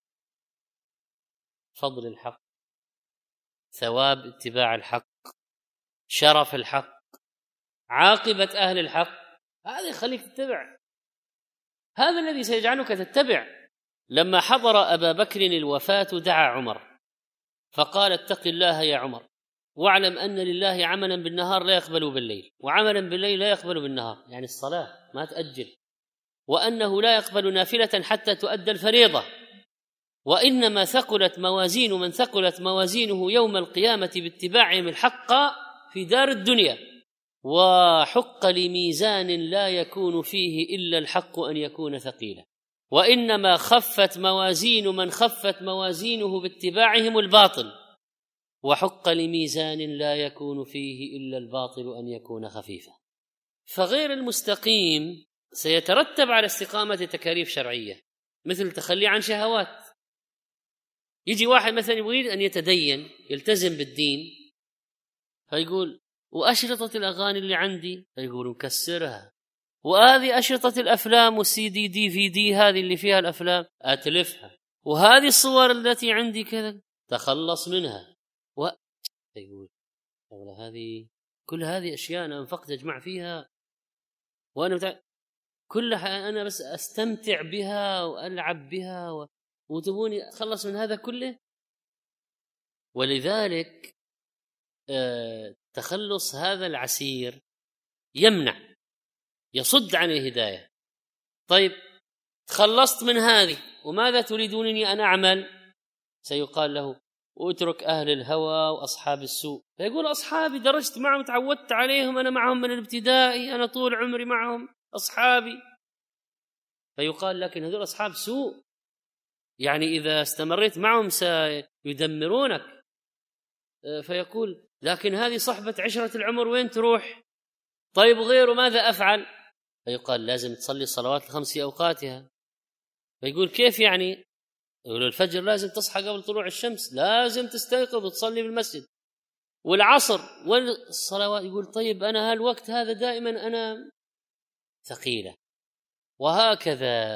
فضل الحق، ثواب اتباع الحق، شرف الحق، عاقبة أهل الحق، هذا يخليك تتبع، هذا الذي سيجعلك تتبع. لما حضر أبا بكر الوفاة دعا عمر فقال: اتق الله يا عمر، واعلم أن لله عملا بالنهار لا يقبل بالليل، وعملا بالليل لا يقبل بالنهار، يعني الصلاة ما تأجل، وأنه لا يقبل نافلة حتى تؤدى الفريضة، وإنما ثقلت موازين من ثقلت موازينه يوم القيامة باتباعهم الحق في دار الدنيا، وحق لميزان لا يكون فيه إلا الحق أن يكون ثقيلا، وإنما خفت موازين من خفت موازينه باتباعهم الباطل، وحق لميزان لا يكون فيه إلا الباطل أن يكون خفيفا. فغير المستقيم سيترتب على استقامة تكاليف شرعية، مثل تخلي عن شهوات. يجي واحد مثلا يريد أن يتدين يلتزم بالدين، فيقول: وأشرطة الأغاني اللي عندي، فيقول: نكسرها، وهذه أشرطة الأفلام والسي دي دي في دي هذه اللي فيها الأفلام أتلفها، وهذه الصور التي عندي كذا تخلص منها. و... يقول: هذه كل هذه أشياء أنا أنفقت أجمع فيها، وأنا بتاع... كلها أنا بس أستمتع بها وألعب بها و... وتبوني أخلص من هذا كله. ولذلك آه... تخلص هذا العسير يمنع، يصد عن الهداية. طيب، تخلصت من هذه، وماذا تريدونني أن أعمل؟ سيقال له: واترك أهل الهوى وأصحاب السوء. فيقول: أصحابي درجت معهم، تعودت عليهم، أنا معهم من الابتدائي، أنا طول عمري معهم أصحابي. فيقال: لكن هذول أصحاب سوء، يعني إذا استمريت معهم سيدمرونك. فيقول: لكن هذه صحبة عشرة العمر، وين تروح؟ طيب غيره ماذا أفعل؟ فيقال: لازم تصلي الصلوات الخمس في أوقاتها. فيقول: كيف يعني؟ يقول: الفجر لازم تصحى قبل طلوع الشمس، لازم تستيقظ وتصلي بالمسجد، والعصر والصلوات. يقول: طيب أنا هالوقت هذا دائما أنا ثقيلة. وهكذا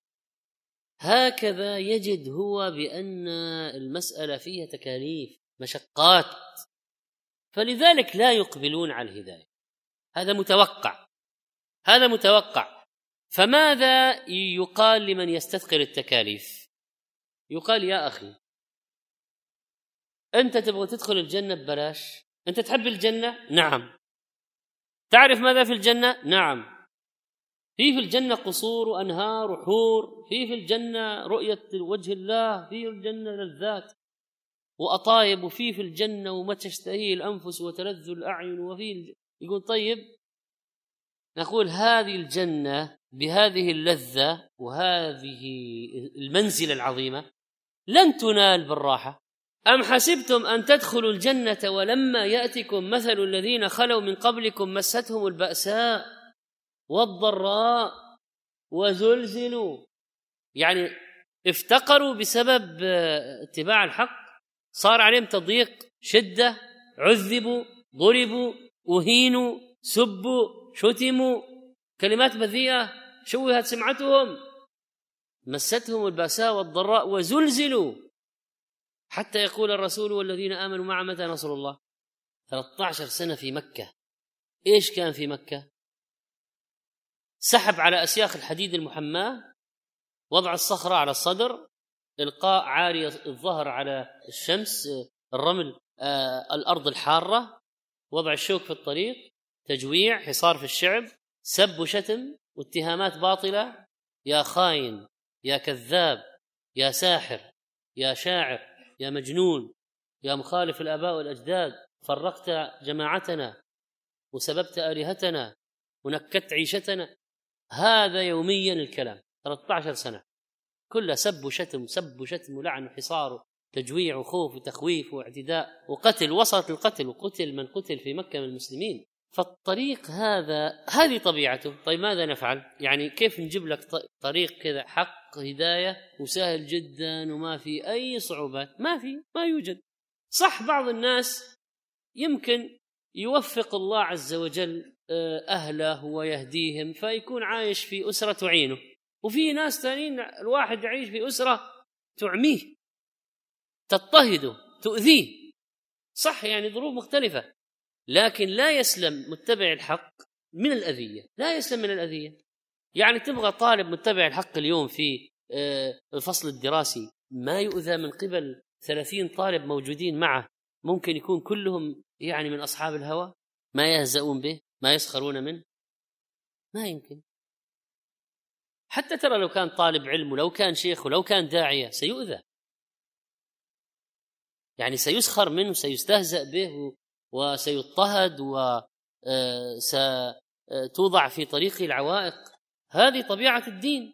هكذا يجد هو بأن المسألة فيها تكاليف مشقات، فلذلك لا يقبلون على الهداية. هذا متوقع، هذا متوقع. فماذا يقال لمن يستثقل التكاليف؟ يقال: يا أخي، أنت تبغى تدخل الجنة ببلاش؟ أنت تحب الجنة؟ نعم. تعرف ماذا في الجنة؟ نعم. في في الجنة قصور وأنهار وحور، في في الجنة رؤية وجه الله، في الجنة لذات وأطايب، وفي في الجنة وما تشتهيه الأنفس وتلذ الأعين، وفي الج... يقول: طيب، نقول هذه الجنة بهذه اللذة وهذه المنزلة العظيمة لن تنال بالراحة. أم حسبتم أن تدخلوا الجنة ولما يأتكم مثل الذين خلوا من قبلكم مستهم البأساء والضراء وزلزلوا، يعني افتقروا بسبب اتباع الحق، صار عليهم تضييق، شدة، عذبوا، ضربوا، أهينوا، سبوا، شتموا، كلمات بذيئة، شوهت سمعتهم. مستهم البأساء والضراء وزلزلوا حتى يقول الرسول والذين آمنوا معه متى نصر الله. ثلاثة عشر سنة في مكة. إيش كان في مكة؟ سحب على أسياخ الحديد المحماة، وضع الصخرة على الصدر، إلقاء عاري الظهر على الشمس، الرمل، آه، الأرض الحارة، وضع الشوك في الطريق، تجويع، حصار في الشعب، سب وشتم واتهامات باطلة، يا خاين، يا كذاب، يا ساحر، يا شاعر، يا مجنون، يا مخالف الآباء والأجداد، فرقت جماعتنا وسببت آلهتنا ونكت عيشتنا. هذا يوميا الكلام. ثلاثة عشر سنة كلها سب وشتم، سب وشتم ولعن وحصار وتجويع وخوف وتخويف واعتداء وقتل. وصلت القتل، وقتل من قتل في مكة من المسلمين. فالطريق هذا هذه طبيعته. طيب ماذا نفعل؟ يعني كيف نجيب لك طريق كذا حق هداية وسهل جدا وما في أي صعوبات؟ ما في، ما يوجد. صح بعض الناس يمكن يوفق الله عز وجل أهله ويهديهم فيكون عايش في أسرة تعينه، وفي ناس ثانيين الواحد يعيش في أسرة تعميه، تضطهده، تؤذيه. صح، يعني ظروف مختلفة، لكن لا يسلم متبع الحق من الأذية، لا يسلم من الأذية. يعني تبغى طالب متبع الحق اليوم في الفصل الدراسي ما يؤذى من قبل ثلاثين طالب موجودين معه، ممكن يكون كلهم يعني من أصحاب الهوى، ما يهزؤون به، ما يسخرون منه، ما يمكن. حتى ترى لو كان طالب علم ولو كان شيخ ولو كان داعية سيؤذى، يعني سيسخر منه، سيستهزأ به وسيضطهد وستوضع في طريقه العوائق. هذه طبيعة الدين.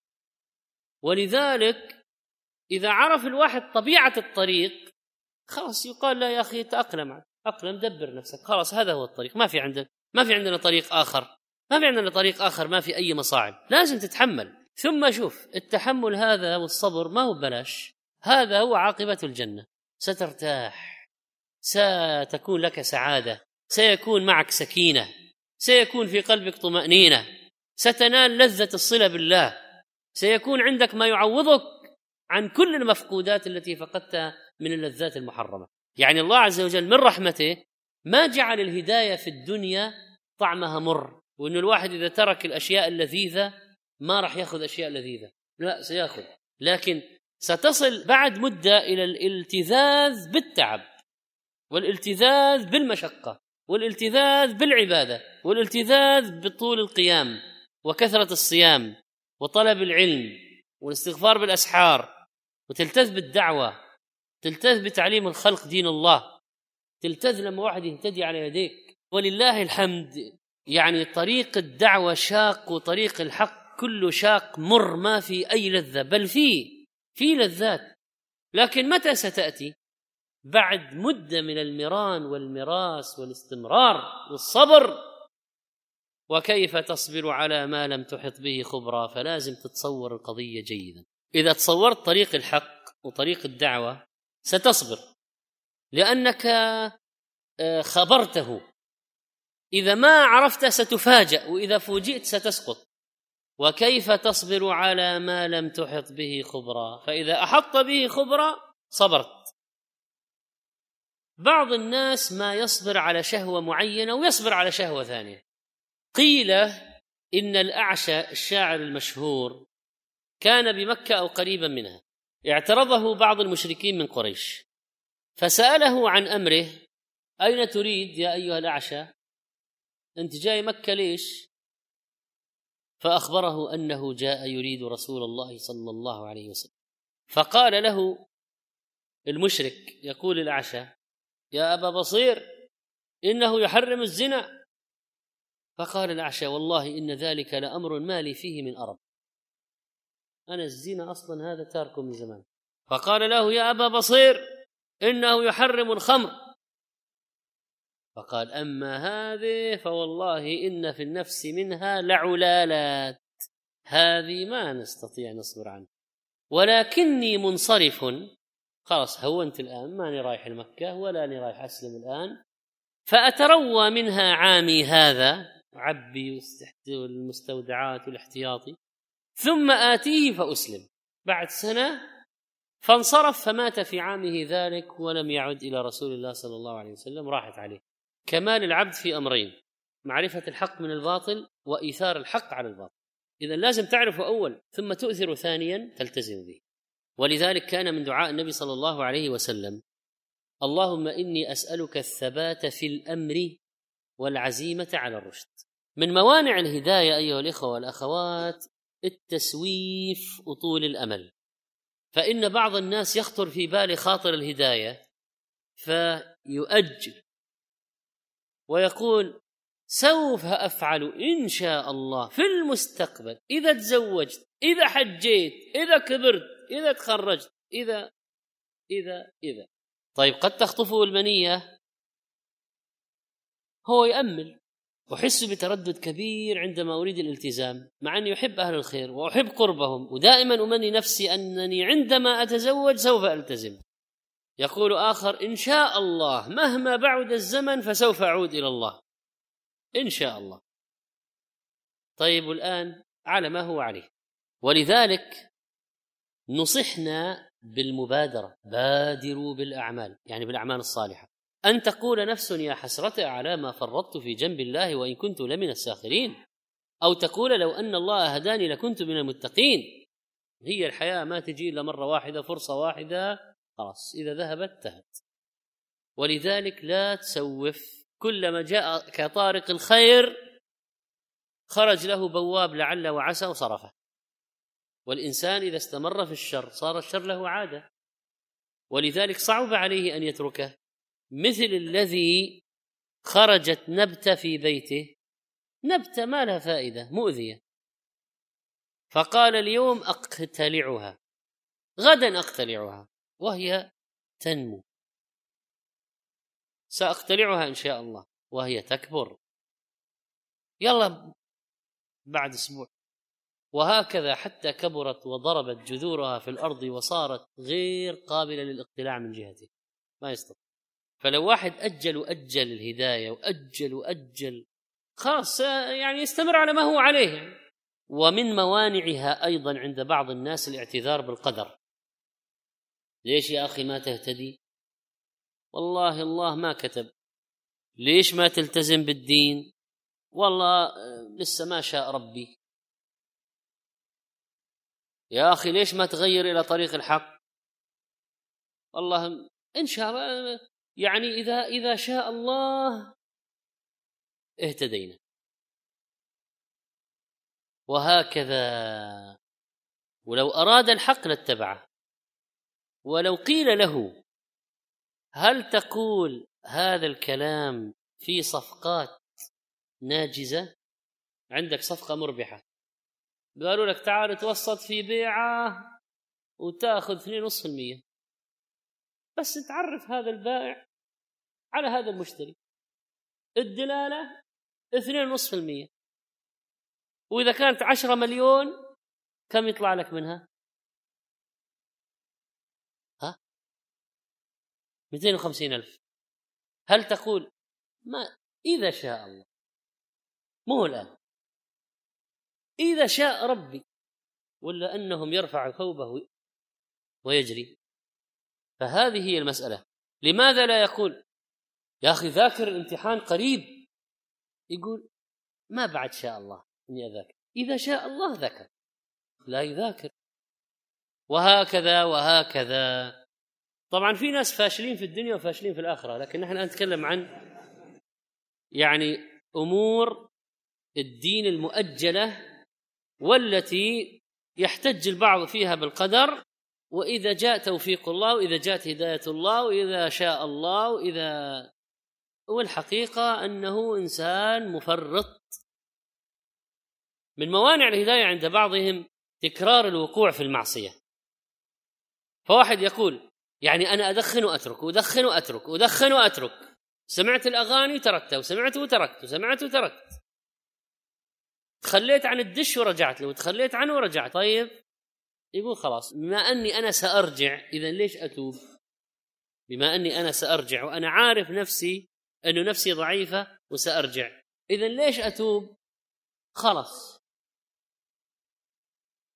ولذلك إذا عرف الواحد طبيعة الطريق خلاص يقال لا يا أخي تأقلم، أقلم، دبر نفسك، خلاص هذا هو الطريق، ما في عندنا ما في عندنا طريق آخر، ما في عندنا طريق آخر، ما في أي مصاعب، لازم تتحمل. ثم شوف التحمل هذا والصبر ما هو بلاش، هذا هو عاقبة الجنة. سترتاح، ستكون لك سعادة، سيكون معك سكينة، سيكون في قلبك طمأنينة، ستنال لذة الصلة بالله، سيكون عندك ما يعوضك عن كل المفقودات التي فقدتها من اللذات المحرمة. يعني الله عز وجل من رحمته ما جعل الهداية في الدنيا طعمها مر، وأن الواحد إذا ترك الأشياء اللذيذة ما راح يأخذ أشياء لذيذة، لا سيأخذ، لكن ستصل بعد مدة إلى الالتذاذ بالتعب والالتذاذ بالمشقة والالتذاذ بالعبادة والالتذاذ بطول القيام وكثرة الصيام وطلب العلم والاستغفار بالأسحار، وتلتذ بالدعوة، تلتذ بتعليم الخلق دين الله، تلتذ لما واحد يهتدي على يديك. ولله الحمد، يعني طريق الدعوة شاق وطريق الحق كله شاق مر، ما في أي لذة، بل في في لذات، لكن متى ستأتي؟ بعد مدة من المران والمراس والاستمرار والصبر. وكيف تصبر على ما لم تحط به خبرا؟ فلازم تتصور القضية جيدا. إذا تصورت طريق الحق وطريق الدعوة ستصبر، لأنك خبرته. إذا ما عرفت ستفاجأ، وإذا فوجئت ستسقط. وكيف تصبر على ما لم تحط به خبرا؟ فإذا أحط به خبرا صبرت. بعض الناس ما يصبر على شهوة معينة ويصبر على شهوة ثانية. قيل إن الأعشى الشاعر المشهور كان بمكة أو قريبا منها، اعترضه بعض المشركين من قريش فسأله عن أمره: أين تريد يا أيها الأعشى؟ أنت جاي مكة ليش؟ فأخبره أنه جاء يريد رسول الله صلى الله عليه وسلم. فقال له المشرك يقول الأعشى: يا أبا بصير إنه يحرم الزنا. فقال الأعشى: والله إن ذلك لأمر ما لي فيه من أرب، أنا الزنا أصلا هذا تاركه من زمان. فقال له: يا أبا بصير إنه يحرم الخمر. فقال: أما هذه فوالله إن في النفس منها لعلالات، هذه ما نستطيع نصبر عنها، ولكني منصرف، خلاص هونت الآن، ماني رايح لمكة ولا أني رايح أسلم الآن، فأتروى منها عامي هذا، عبي المستودعات والاحتياطي، ثم آتيه فأسلم. بعد سنة فانصرف فمات في عامه ذلك ولم يعد إلى رسول الله صلى الله عليه وسلم، راحت عليه. كمال العبد في أمرين: معرفة الحق من الباطل وإيثار الحق على الباطل. إذن لازم تعرفه أول ثم تؤثر ثانيا تلتزم به. ولذلك كان من دعاء النبي صلى الله عليه وسلم: اللهم إني أسألك الثبات في الأمر والعزيمة على الرشد. من موانع الهداية أيها الإخوة والأخوات التسويف وطول الأمل. فإن بعض الناس يخطر في بال خاطر الهداية فيؤجل ويقول سوف أفعل إن شاء الله في المستقبل، إذا تزوجت، إذا حجيت، إذا كبرت، إذا تخرجت، إذا إذا إذا طيب قد تخطفه المنية، هو يأمل وحس بتردد كبير عندما أريد الالتزام، مع أني يحب أهل الخير وأحب قربهم، ودائما أمني نفسي أنني عندما أتزوج سوف ألتزم. يقول آخر إن شاء الله مهما بعد الزمن فسوف أعود إلى الله إن شاء الله. طيب الآن على ما هو عليه. ولذلك نصحنا بالمبادرة، بادروا بالأعمال، يعني بالأعمال الصالحة. أن تقول نفس يا حسرة على ما فرطت في جنب الله وإن كنت لمن الساخرين، أو تقول لو أن الله هداني لكنت من المتقين. هي الحياة ما تجي إلا مرة واحدة، فرصة واحدة، خلاص إذا ذهبت تهت. ولذلك لا تسوف، كلما جاء كطارق الخير خرج له بواب لعل وعسى وصرفه. والإنسان إذا استمر في الشر صار الشر له عادة، ولذلك صعب عليه أن يتركه. مثل الذي خرجت نبتة في بيته، نبتة ما لها فائدة، مؤذية، فقال اليوم أقتلعها، غدا أقتلعها، وهي تنمو، سأقتلعها إن شاء الله، وهي تكبر، يلا بعد أسبوع. وهكذا حتى كبرت وضربت جذورها في الأرض وصارت غير قابلة للاقتلاع من جهته، ما يستطيع. فلو واحد أجل وأجل الهداية وأجل وأجل، خلاص يعني يستمر على ما هو عليه. ومن موانعها أيضا عند بعض الناس الاعتذار بالقدر. ليش يا أخي ما تهتدي؟ والله الله ما كتب. ليش ما تلتزم بالدين؟ والله لسه ما شاء ربي. يا أخي ليش ما تغير إلى طريق الحق؟ والله إن شاء الله، يعني إذا إذا شاء الله اهتدينا. وهكذا. ولو أراد الحق لاتبعه. ولو قيل له هل تقول هذا الكلام في صفقات ناجزة؟ عندك صفقة مربحة، قالوا لك تعال توسط في بيعة وتأخذ اثنين ونصف في المية، بس تعرف هذا البائع على هذا المشتري، الدلالة اثنين ونصف في المية، وإذا كانت عشرة مليون كم يطلع لك منها؟ ها؟ مئتين وخمسين ألف. هل تقول ما إذا شاء الله؟ مو الآن، إذا شاء ربي، ولا أنهم يرفع ثوبه ويجري؟ فهذه هي المسألة. لماذا لا يقول يا أخي ذاكر الامتحان قريب؟ يقول ما بعد شاء الله إني أذاكر، إذا شاء الله ذكر، لا يذاكر. وهكذا وهكذا. طبعا في ناس فاشلين في الدنيا وفاشلين في الآخرة، لكن نحن نتكلم عن يعني أمور الدين المؤجلة والتي يحتج البعض فيها بالقدر، وإذا جاء توفيق الله، وإذا جاءت هداية الله، وإذا شاء الله، وإذا والحقيقة أنه إنسان مفرط. من موانع الهداية عند بعضهم تكرار الوقوع في المعصية. فواحد يقول يعني أنا أدخن وأترك وأدخن وأترك وأدخن وأترك، سمعت الأغاني تركتها، وسمعت وتركت، وسمعت وتركت، تخليت عن الدش ورجعت له، وتخليت عنه ورجعت. طيب يقول خلاص بما أني أنا سأرجع، إذن ليش أتوب؟ بما أني أنا سأرجع وأنا عارف نفسي أنه نفسي ضعيفة وسأرجع، إذن ليش أتوب؟ خلاص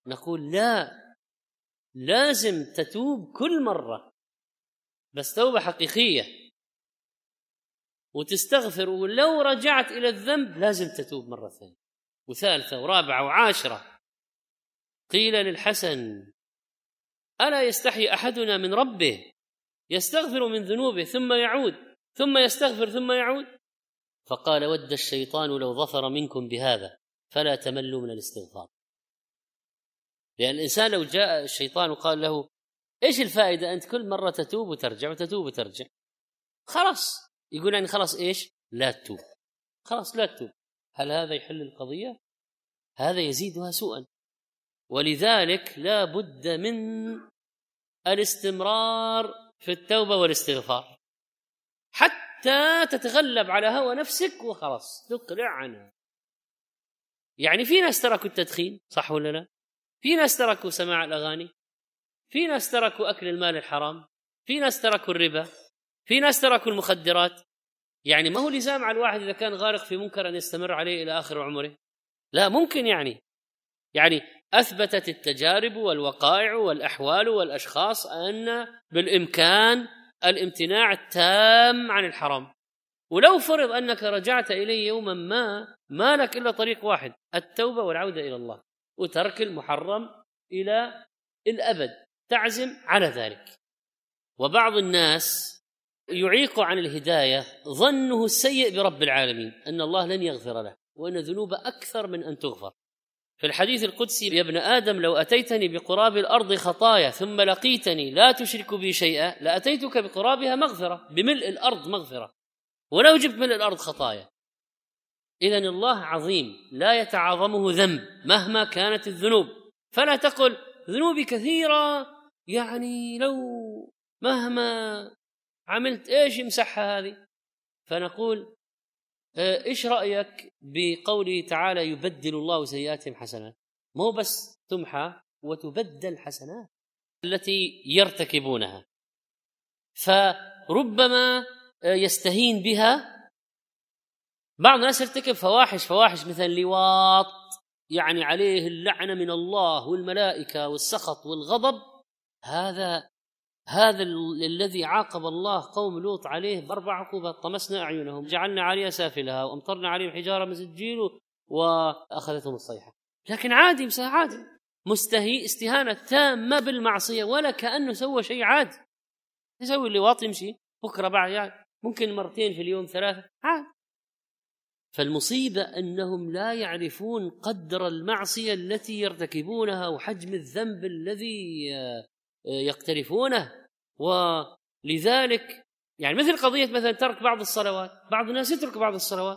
نقول لا، لازم تتوب كل مرة، بس توبة حقيقية، وتستغفر، ولو رجعت إلى الذنب لازم تتوب مرة ثانية وثالثة ورابعة وعاشرة. قيل للحسن: ألا يستحي أحدنا من ربه يستغفر من ذنوبه ثم يعود، ثم يستغفر ثم يعود؟ فقال: ود الشيطان لو ظفر منكم بهذا فلا تملوا من الاستغفار. لأن الإنسان لو جاء الشيطان وقال له: إيش الفائدة أنت كل مرة تتوب وترجع وتتوب وترجع، خلاص يقول يعني خلاص إيش؟ لا تتوب، خلاص لا تتوب. هل هذا يحل القضية؟ هذا يزيدها سوءا. ولذلك لا بد من الاستمرار في التوبة والاستغفار حتى تتغلب على هوى نفسك وخلاص تقلع عنها. يعني في ناس تركوا التدخين، صح ولا لا؟ في ناس تركوا سماع الأغاني، في ناس تركوا أكل المال الحرام، في ناس تركوا الربا، في ناس تركوا المخدرات. يعني ما هو لزام على الواحد إذا كان غارق في منكر أن يستمر عليه إلى آخر عمره، لا، ممكن. يعني يعني أثبتت التجارب والوقائع والأحوال والأشخاص أن بالإمكان الامتناع التام عن الحرام. ولو فرض أنك رجعت إليه يوما ما، ما لك إلا طريق واحد: التوبة والعودة إلى الله وترك المحرم إلى الأبد، تعزم على ذلك. وبعض الناس يعيق عن الهداية ظنه السيء برب العالمين أن الله لن يغفر له، وأن ذنوب أكثر من أن تغفر. في الحديث القدسي: يا ابن آدم لو أتيتني بقراب الأرض خطايا ثم لقيتني لا تشرك بي شيئا لأتيتك بقرابها مغفرة، بملء الأرض مغفرة، ولو جبت ملء الأرض خطايا. إذن الله عظيم لا يتعاظمه ذنب مهما كانت الذنوب. فلا تقل ذنوبي كثيرة، يعني لو مهما عملت إيش يمسحها هذه. فنقول: إيش رأيك بقوله تعالى: يبدل الله سيئاتهم حسنات؟ مو بس تمحى وتبدل حسنات التي يرتكبونها. فربما يستهين بها بعض الناس، يرتكب فواحش فواحش مثل لواط، يعني عليه اللعنة من الله والملائكة والسخط والغضب. هذا هذا الذي عاقب الله قوم لوط عليه بأربع عقوبات: طمسنا أعينهم، جعلنا عليها سافلها، وأمطرنا عليهم حجارة من سجيل، وأخذتهم الصيحة. لكن عادي، مسا عادي، مستهي استهانة تامة بالمعصية، ولا كأنه سوى شيء عادي. يسوي اللواط، يمشي بكرة بعد، يعني ممكن مرتين في اليوم، ثلاثة، عادي. فالمصيبة أنهم لا يعرفون قدر المعصية التي يرتكبونها وحجم الذنب الذي يقترفونه. ولذلك يعني مثل قضية مثلا ترك بعض الصلوات، بعض الناس يترك بعض الصلوات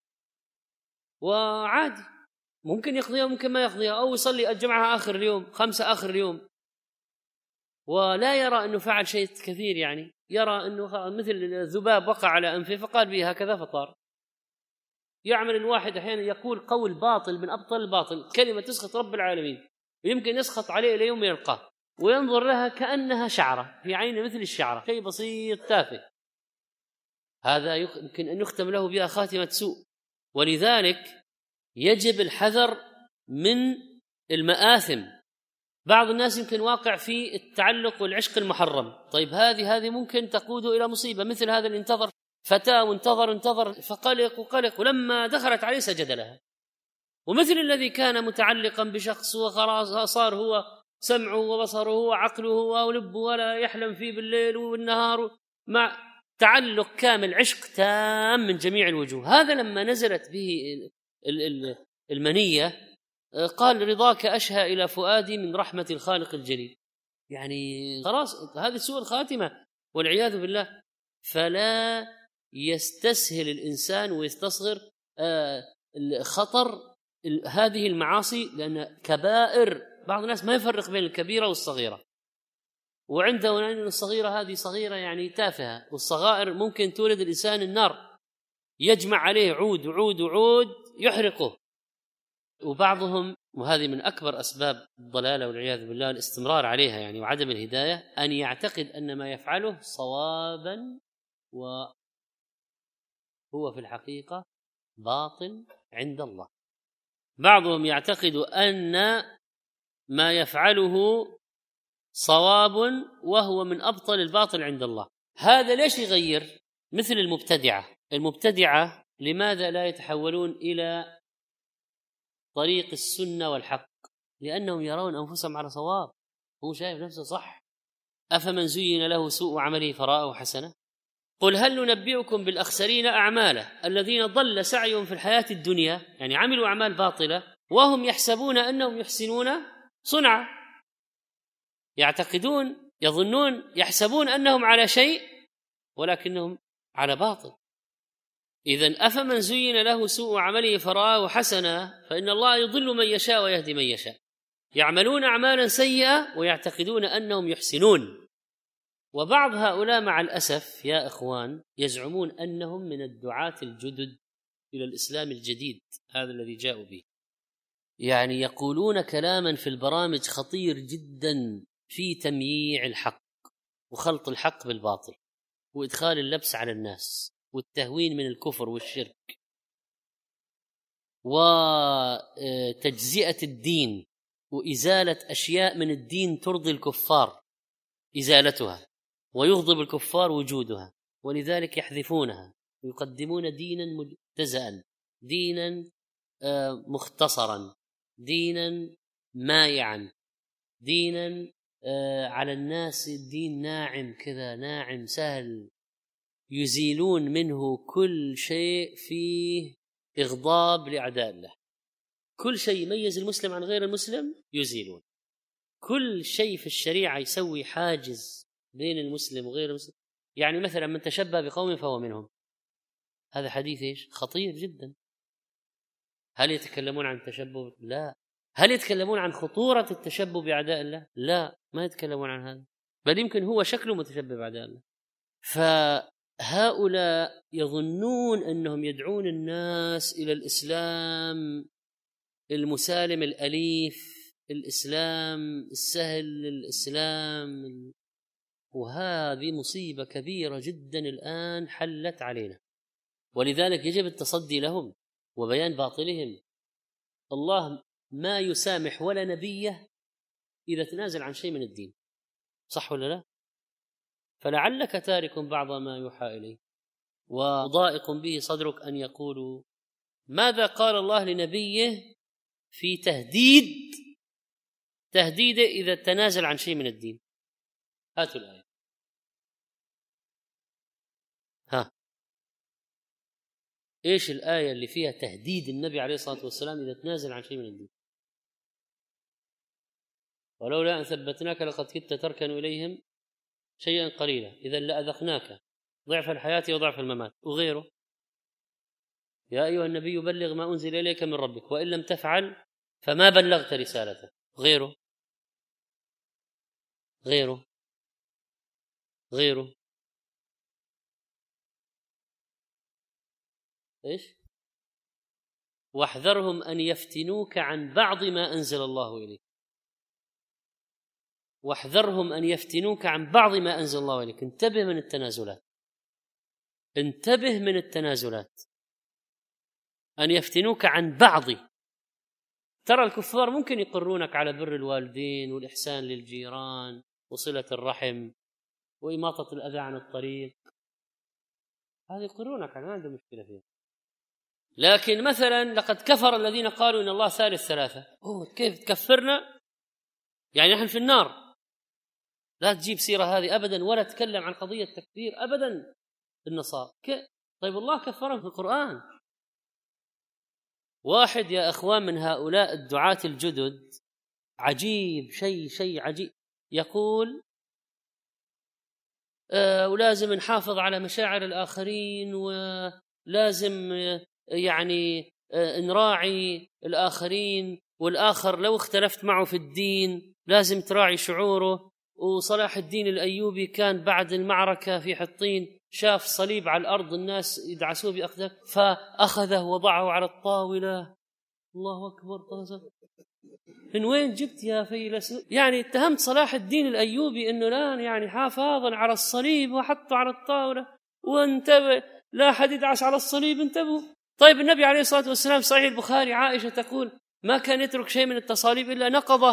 وعادي، ممكن يقضيها ممكن ما يقضيها، أو يصلي الجمعة آخر اليوم، خمسة آخر اليوم، ولا يرى أنه فعل شيء كثير. يعني يرى أنه مثل الذباب وقع على أنفه فقال به هكذا فطار. يعمل الواحد أحيانا يقول قول باطل من أبطل الباطل، كلمة تسخط رب العالمين، ويمكن يسخط عليه إلى يوم يلقاه، وينظر لها كأنها شعرة في عينه، مثل الشعرة، شيء بسيط تافه. هذا يمكن أن يختم له بها خاتمة سوء. ولذلك يجب الحذر من المآثم. بعض الناس يمكن واقع في التعلق والعشق المحرم، طيب هذه هذه ممكن تقوده إلى مصيبة. مثل هذا اللي انتظر فتاة وانتظر انتظر فقلق وقلق، ولما دخلت عليه سجد لها. ومثل الذي كان متعلقا بشخص وخلاص صار هو سمعه وبصره وعقله ولبه، ولا يحلم فيه بالليل والنهار، مع تعلق كامل، عشق تام من جميع الوجوه. هذا لما نزلت به المنية قال: رضاك أشهى إلى فؤادي من رحمة الخالق الجليل. يعني خلاص هذه سوء الخاتمة والعياذ بالله. فلا يستسهل الإنسان ويستصغر خطر هذه المعاصي، لأن كبائر. بعض الناس ما يفرق بين الكبيرة والصغيرة، وعنده أن الصغيرة هذه صغيرة يعني تافهة، والصغائر ممكن تولد الإنسان النار، يجمع عليه عود وعود وعود يحرقه. وبعضهم، وهذه من أكبر أسباب الضلالة والعياذ بالله، الاستمرار عليها يعني وعدم الهداية، أن يعتقد أن ما يفعله صوابا وهو في الحقيقة باطل عند الله. بعضهم يعتقد أن ما يفعله صواب وهو من أبطل الباطل عند الله. هذا ليش يغير؟ مثل المبتدعة المبتدعة لماذا لا يتحولون إلى طريق السنة والحق؟ لأنهم يرون أنفسهم على صواب، هو شايف نفسه صح. أفمن زين له سوء عمله فرآه حسنة. قل هل ننبئكم بالأخسرين أعمالا الذين ضل سعيهم في الحياة الدنيا، يعني عملوا أعمال باطلة وهم يحسبون أنهم يحسنون صنعا، يعتقدون يظنون يحسبون أنهم على شيء ولكنهم على باطل. إذن أفمن زين له سوء عمله فرآه حسنة، فإن الله يضل من يشاء ويهدي من يشاء. يعملون أعمالا سيئة ويعتقدون أنهم يحسنون. وبعض هؤلاء مع الأسف يا إخوان يزعمون أنهم من الدعاة الجدد إلى الإسلام الجديد هذا الذي جاءوا به، يعني يقولون كلاما في البرامج خطير جدا في تمييع الحق وخلط الحق بالباطل وإدخال اللبس على الناس والتهوين من الكفر والشرك وتجزئة الدين وإزالة أشياء من الدين ترضي الكفار إزالتها ويغضب الكفار وجودها، ولذلك يحذفونها ويقدمون دينا مجتزأ، دينا مختصرا، دينا مايعا، دينا على الناس الدين ناعم كذا، ناعم سهل، يزيلون منه كل شيء فيه إغضاب لأعداء الله، كل شيء يميز المسلم عن غير المسلم يزيلون، كل شيء في الشريعة يسوي حاجز بين المسلم وغير المسلم. يعني مثلا من تشبه بقوم فهو منهم، هذا حديث إيش خطير جدا. هل يتكلمون عن التشبه؟ لا. هل يتكلمون عن خطورة التشبه بأعداء الله؟ لا، ما يتكلمون عن هذا، بل يمكن هو شكله متشبه بأعداء الله. فهؤلاء يظنون أنهم يدعون الناس إلى الإسلام المسالم الأليف، الإسلام السهل، الإسلام، وهذه مصيبة كبيرة جدا الآن حلت علينا، ولذلك يجب التصدي لهم وبيان باطلهم. الله ما يسامح ولا نبيه إذا تنازل عن شيء من الدين، صح ولا لا؟ فلعلك تارك بعض ما يوحى إليه وضائق به صدرك أن يقولوا ماذا قال الله لنبيه في تهديد تهديده إذا تنازل عن شيء من الدين. هاتوا الآية. ها إيش الآية اللي فيها تهديد النبي عليه الصلاة والسلام إذا تنازل عن شيء من الدين؟ ولولا أن ثبتناك لقد كدت تركن إليهم شيئا قليلا إذا لأذقناك ضعف الحياة وضعف الممات وغيره. يا أيها النبي بلغ ما أنزل إليك من ربك وإن لم تفعل فما بلغت رسالته، غيره غيره غيره إيش؟ واحذرهم أن يفتنوك عن بعض ما أنزل الله إليك، واحذرهم أن يفتنوك عن بعض ما أنزل الله إليك. انتبه من التنازلات، انتبه من التنازلات، أن يفتنوك عن بعض. ترى الكفار ممكن يقرونك على بر الوالدين والإحسان للجيران وصلة الرحم وإماطة الأذى عن الطريق، هذا يقرونك، ما عنده مشكلة فيه. لكن مثلا لقد كفر الذين قالوا إن الله ثالث ثلاثة، أوه كيف تكفرنا؟ يعني نحن في النار. لا تجيب سيرة هذه أبدا ولا تتكلم عن قضية تكفير أبدا النصارى. طيب الله كفرهم في القرآن. واحد يا أخوان من هؤلاء الدعاة الجدد عجيب، شيء شيء عجيب، يقول آه ولازم نحافظ على مشاعر الآخرين، ولازم آه يعني آه نراعي الآخرين، والآخر لو اختلفت معه في الدين لازم تراعي شعوره. وصلاح الدين الأيوبي كان بعد المعركة في حطين شاف صليب على الأرض الناس يدعسوه بأقدام فأخذه وضعه على الطاولة. الله أكبر. من وين جبت يا فيلسوف؟ يعني اتهمت صلاح الدين الأيوبي أنه لا يعني حافظا على الصليب وحطه على الطاولة، وانتبه لا حد يدعس على الصليب، انتبهوا. طيب النبي عليه الصلاة والسلام صحيح البخاري عائشة تقول ما كان يترك شيء من التصاليب إلا نقضه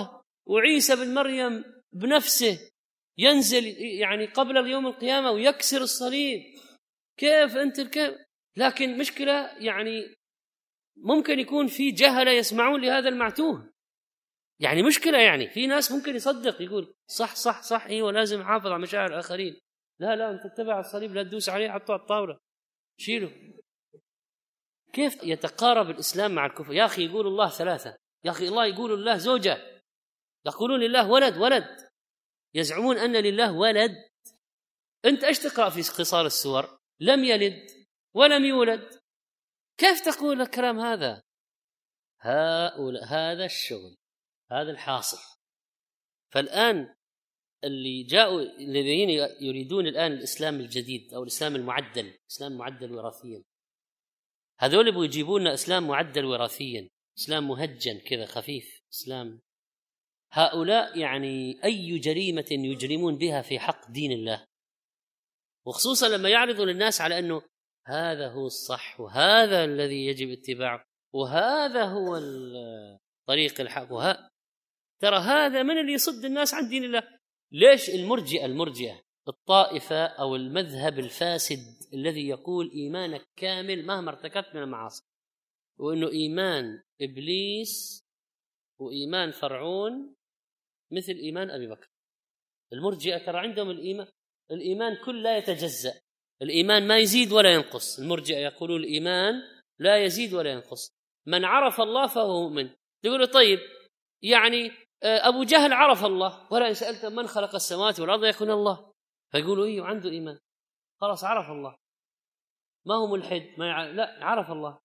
وعيسى بن مريم بنفسه ينزل يعني قبل اليوم القيامة ويكسر الصليب. كيف أنت كيف؟ لكن مشكلة يعني ممكن يكون في جهلة يسمعون لهذا المعتوه، يعني مشكلة، يعني في ناس ممكن يصدق يقول صح صح صح ايوه لازم احافظ على مشاعر الآخرين. لا لا انت تتبع الصليب، لا تدوس عليه، حطه على الطاولة شيله. كيف يتقارب الإسلام مع الكفر؟ يا أخي يقول الله ثلاثة، يا أخي الله يقول الله زوجة، يقولون لله ولد ولد، يزعمون أن لله ولد. أنت إيش تقرأ في قصار السور؟ لم يلد ولم يولد. كيف تقول الكلام هذا؟ هؤلاء هذا الشغل، هذا الحاصل. فالآن اللي جاءوا الذين يريدون الآن الإسلام الجديد أو الإسلام المعدل، إسلام معدل وراثيا، هذول يبغوا يجيبون إسلام معدل وراثيا، إسلام مهجن كذا خفيف، إسلام. هؤلاء يعني أي جريمة يجرمون بها في حق دين الله، وخصوصا لما يعرضوا للناس على أنه هذا هو الصح وهذا الذي يجب اتباعه وهذا هو الطريق الحق، وها ترى هذا من اللي يصد الناس عن دين الله. ليش المرجئة المرجئة الطائفة أو المذهب الفاسد الذي يقول إيمانك كامل مهما ارتكبت من المعاصي، وأنه إيمان إبليس وإيمان فرعون مثل إيمان أبي بكر. المرجئة ترى عندهم الإيمان الإيمان كل لا يتجزأ، الإيمان ما يزيد ولا ينقص. المرجئة يقولون الإيمان لا يزيد ولا ينقص، من عرف الله فهو مؤمن. تقول طيب يعني أبو جهل عرف الله، ولا سألت من خلق السماوات والأرض يكون الله، فيقولوا إيه عنده إيمان، خلاص عرف الله، ما هو ملحد، ما يعرف، لا عرف الله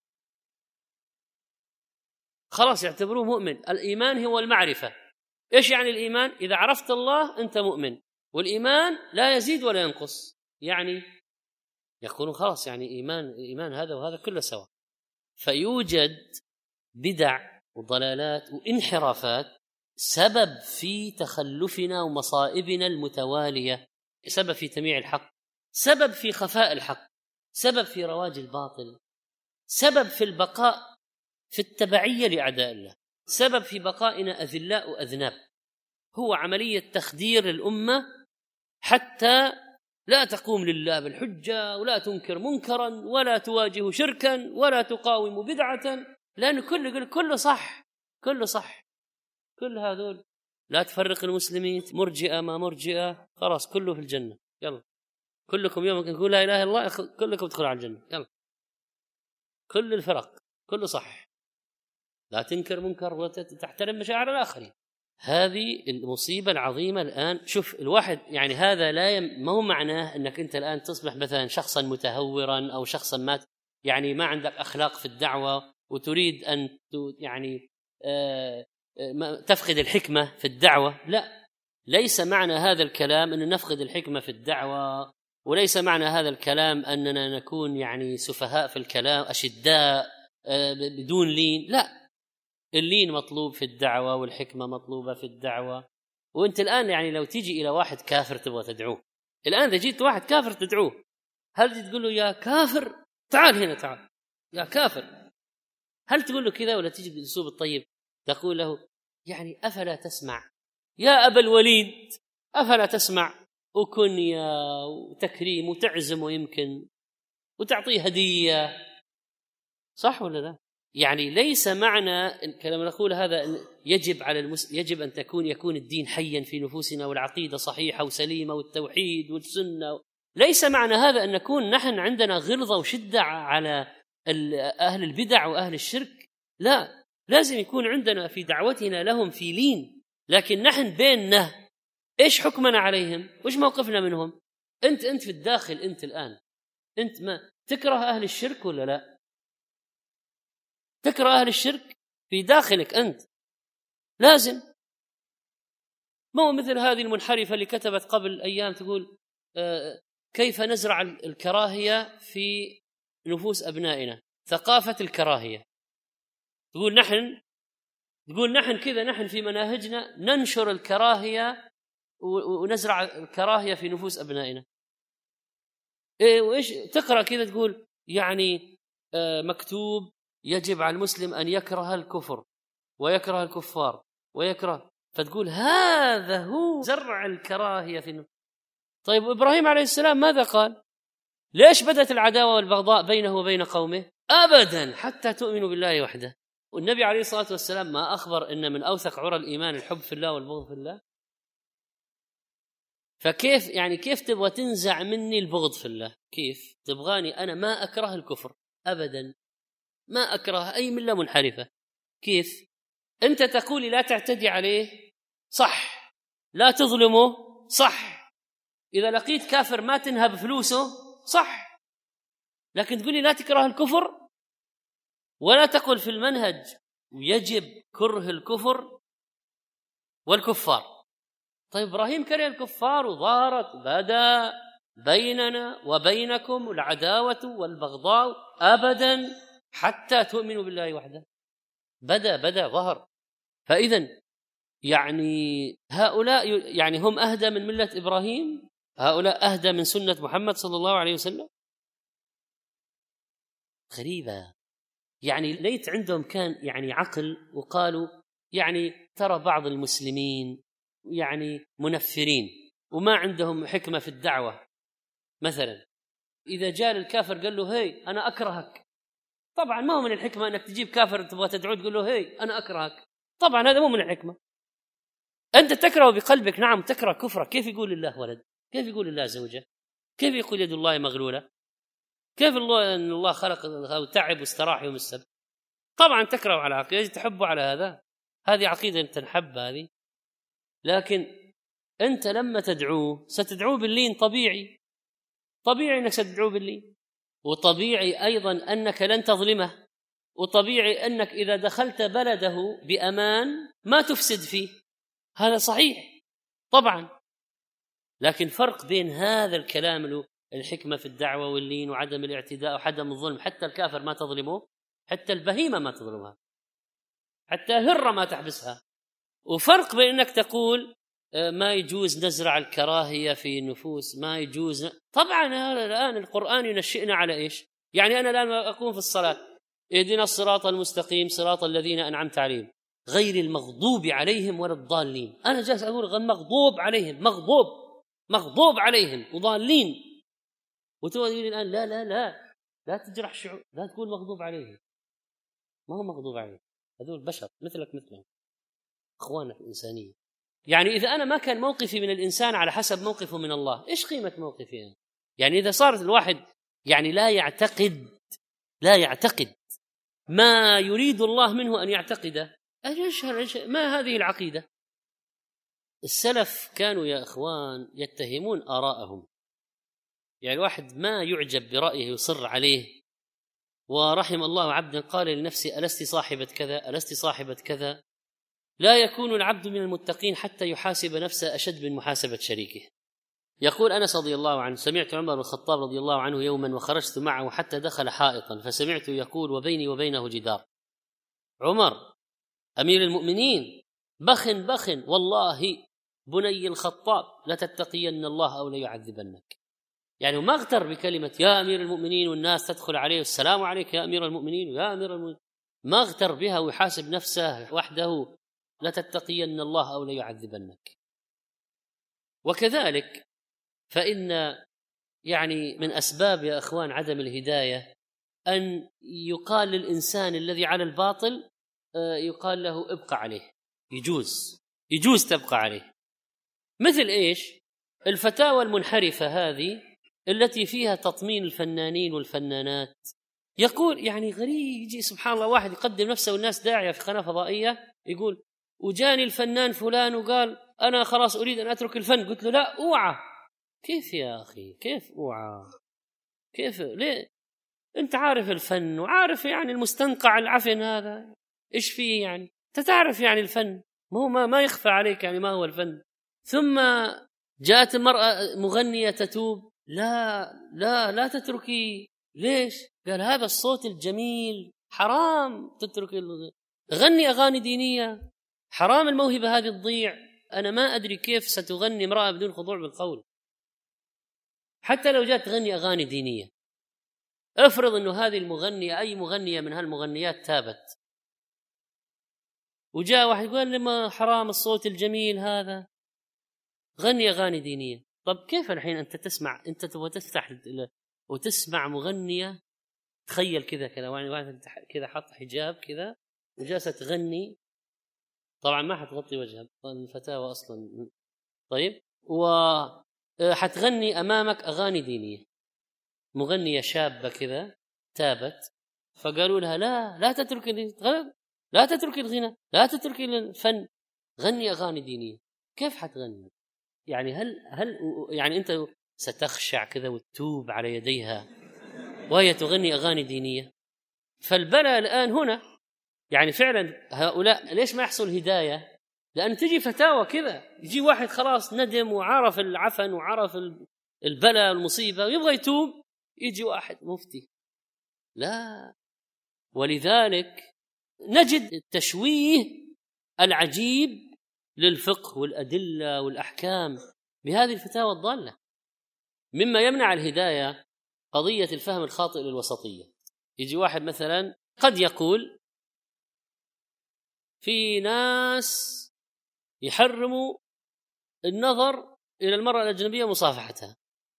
خلاص يعتبروه مؤمن. الإيمان هو المعرفة. إيش يعني الإيمان؟ إذا عرفت الله أنت مؤمن، والإيمان لا يزيد ولا ينقص، يعني يقولون خلاص يعني إيمان إيمان هذا وهذا كله سوا. فيوجد بدع وضلالات وانحرافات سبب في تخلفنا ومصائبنا المتوالية، سبب في تمييع الحق، سبب في خفاء الحق، سبب في رواج الباطل، سبب في البقاء في التبعية لأعداء الله، سبب في بقائنا أذلاء وأذناب. هو عملية تخدير الأمة حتى لا تقوم لله بالحجة ولا تنكر منكرا ولا تواجه شركا ولا تقاوم بدعة، لأن كل يقول كله صح كله صح. كل هذول لا تفرق المسلمين، مرجئة ما مرجئة، خلاص كله في الجنة، يلا كلكم يوم نقول لا إله إلا الله كلكم تدخلوا على الجنة، يلا كل الفرق كله صح، لا تنكر منكر وتحترم مشاعر الآخرين. هذه المصيبة العظيمة الآن. شوف الواحد يعني هذا لا يم... ما هو معناه أنك أنت الآن تصبح مثلا شخصا متهورا أو شخصا ما يعني ما عندك أخلاق في الدعوة وتريد أن ت... يعني آه... آه... تفقد الحكمة في الدعوة. لا، ليس معنى هذا الكلام أن نفقد الحكمة في الدعوة، وليس معنى هذا الكلام أننا نكون يعني سفهاء في الكلام أشداء آه... بدون لين. لا، اللين مطلوب في الدعوة والحكمة مطلوبة في الدعوة. وانت الآن يعني لو تيجي إلى واحد كافر تبغى تدعوه، الآن إذا جيت واحد كافر تدعوه، هل تجي تقول له يا كافر تعال هنا تعال يا كافر؟ هل تقول له كذا ولا تيجي بالأسلوب الطيب تقول له يعني أفلا تسمع يا أبا الوليد، أفلا تسمع، وكنيا وتكريم وتعزم ويمكن وتعطيه هدية، صح ولا لا؟ يعني ليس معنى كلام نقول هذا يجب على المسلم يجب أن تكون يكون الدين حيا في نفوسنا والعقيدة صحيحة وسليمة والتوحيد والسنة. ليس معنى هذا أن نكون نحن عندنا غلظة وشدة على أهل البدع وأهل الشرك. لا، لازم يكون عندنا في دعوتنا لهم في لين، لكن نحن بيننا إيش حكمنا عليهم وإيش موقفنا منهم؟ أنت أنت في الداخل أنت الآن أنت ما تكره أهل الشرك ولا لا؟ تكره أهل الشرك في داخلك أنت، لازم. ما هو مثل هذه المنحرفة اللي كتبت قبل أيام تقول آه كيف نزرع الكراهية في نفوس أبنائنا، ثقافة الكراهية. تقول نحن تقول نحن كذا نحن في مناهجنا ننشر الكراهية ونزرع الكراهية في نفوس أبنائنا. إيه وإيش تقرأ كذا تقول يعني آه مكتوب يجب على المسلم أن يكره الكفر ويكره الكفار ويكره فتقول هذا هو زرع الكراهية في النفوس. طيب إبراهيم عليه السلام ماذا قال؟ ليش بدت العداوة والبغضاء بينه وبين قومه؟ أبدا حتى تؤمنوا بالله وحده. والنبي عليه الصلاة والسلام ما أخبر إن من أوثق عرى الإيمان الحب في الله والبغض في الله؟ فكيف يعني كيف تبغى تنزع مني البغض في الله؟ كيف تبغاني أنا ما أكره الكفر أبدا، ما أكره أي ملة منحرفة؟ كيف أنت تقولي لا تعتدي عليه؟ صح. لا تظلمه؟ صح. إذا لقيت كافر ما تنهب فلوسه؟ صح. لكن تقولي لا تكره الكفر ولا تقل في المنهج يجب كره الكفر والكفار. طيب إبراهيم كره الكفار وظهرت بدا بيننا وبينكم العداوة والبغضاء أبدا حتى تؤمنوا بالله وحده. بدا بدا ظهر. فإذن يعني هؤلاء يعني هم أهدى من ملة إبراهيم؟ هؤلاء أهدى من سنة محمد صلى الله عليه وسلم؟ غريبة. يعني ليت عندهم كان يعني عقل وقالوا يعني ترى بعض المسلمين يعني منفرين وما عندهم حكمة في الدعوة. مثلا إذا جاء الكافر قال له هي أنا أكرهك، طبعا ما هو من الحكمة أنك تجيب كافر تبغى تدعوه تقول له هي أنا أكرهك، طبعا هذا مو من الحكمة. أنت تكره بقلبك، نعم تكره كفرك. كيف يقول الله ولد؟ كيف يقول الله زوجة؟ كيف يقول يد الله مغلولة؟ كيف الله أن الله خلق وتعب واستراح يوم السبت؟ طبعا تكره على عقيدة، تحبه على هذا، هذه عقيدة أنت تنحب هذه. لكن أنت لما تدعوه ستدعوه باللين، طبيعي طبيعي أنك ستدعوه باللين، وطبيعي أيضا أنك لن تظلمه، وطبيعي أنك إذا دخلت بلده بأمان ما تفسد فيه، هذا صحيح طبعا. لكن فرق بين هذا الكلام له الحكمة في الدعوة واللين وعدم الاعتداء وعدم الظلم، حتى الكافر ما تظلمه، حتى البهيمة ما تظلمها، حتى الهرة ما تحبسها. وفرق بين أنك تقول ما يجوز نزرع الكراهية في النفوس، ما يجوز. طبعا الآن القرآن ينشئنا على إيش؟ يعني أنا الآن أقوم في الصلاة اهدنا الصراط المستقيم صراط الذين أنعمت عليهم غير المغضوب عليهم ولا الضالين. أنا جالس أقول مغضوب عليهم، مغضوب مغضوب عليهم وضالين، وتقول الآن لا لا لا لا تجرح شعور، لا تقول مغضوب عليهم، ما هو مغضوب عليهم، هذول بشر مثلك مثلهم، أخواننا في الإنسانية. يعني إذا أنا ما كان موقفي من الإنسان على حسب موقفه من الله، إيش قيمة موقفي أنا؟ يعني إذا صارت الواحد يعني لا يعتقد لا يعتقد ما يريد الله منه أن يعتقده، أيش ما هذه العقيدة؟ السلف كانوا يا إخوان يتهمون آراءهم، يعني الواحد ما يعجب برأيه يصر عليه. ورحم الله عبدا قال لنفسه ألست صاحبة كذا ألست صاحبة كذا. لا يكون العبد من المتقين حتى يحاسب نفسه أشد من محاسبة شريكه. يقول أنس رضي الله عنه سمعت عمر بن الخطاب رضي الله عنه يوما وخرجت معه حتى دخل حائطا فسمعت يقول وبيني وبينه جدار. عمر أمير المؤمنين بخ بخ والله بني الخطاب لتتقين الله أو ليعذبنك. يعني ما اغتر بكلمة يا أمير المؤمنين والناس تدخل عليه السلام عليك يا أمير المؤمنين ويا أمير المؤمنين، ما اغتر بها ويحاسب نفسه وحده لتتقين الله أو ليعذبنك. وكذلك فإن يعني من أسباب يا أخوان عدم الهداية أن يقال للإنسان الذي على الباطل يقال له ابقى عليه، يجوز يجوز تبقى عليه. مثل إيش؟ الفتاوى المنحرفة هذه التي فيها تطمين الفنانين والفنانات. يقول يعني غريب يجي سبحان الله واحد يقدم نفسه والناس داعية في قناة فضائية يقول وجاني الفنان فلان وقال أنا خلاص أريد أن أترك الفن. قلت له لا أوعى. كيف يا أخي كيف أوعى؟ كيف ليه؟ أنت عارف الفن وعارف يعني المستنقع العفن هذا إيش فيه، يعني أنت تعرف يعني الفن ما هو ما, ما يخفى عليك يعني ما هو الفن. ثم جاءت المرأة مغنية تتوب، لا لا لا تتركي. ليش؟ قال هذا الصوت الجميل حرام تتركي، غني أغاني دينية حرام، الموهبة هذه تضيع. أنا ما أدري كيف ستغني امرأة بدون خضوع بالقول، حتى لو جاءت تغني أغاني دينية. افرض أنه هذه المغنية أي مغنية من هالمغنيات تابت، وجاء واحد يقول لي ما حرام الصوت الجميل هذا، غني أغاني دينية. طب كيف الحين أنت تسمع، أنت تبغى تفتح وتسمع مغنية، تخيل كذا كذا واحد كذا حط حجاب كذا وجالسة تغني، طبعا ما حتغطي وجهها الفتاوى أصلا، طيب، وحتغني أمامك أغاني دينية، مغنية شابة كذا تابت، فقالوا لها لا لا تترك لا تترك الغنى، لا تترك الفن، غني أغاني دينية. كيف حتغني؟ يعني هل هل يعني أنت ستخشع كذا وتتوب على يديها وهي تغني أغاني دينية؟ فالبلاء الآن هنا، يعني فعلا هؤلاء ليش ما يحصل هداية؟ لأن تجي فتاوى كذا، يجي واحد خلاص ندم وعرف العفن وعرف البلاء والمصيبة ويبغى يتوب، يجي واحد مفتي لا. ولذلك نجد التشويه العجيب للفقه والأدلة والأحكام بهذه الفتاوى الضالة. مما يمنع الهداية قضية الفهم الخاطئ للوسطية. يجي واحد مثلا قد يقول في ناس يحرموا النظر إلى المرأة الأجنبية مصافحتها،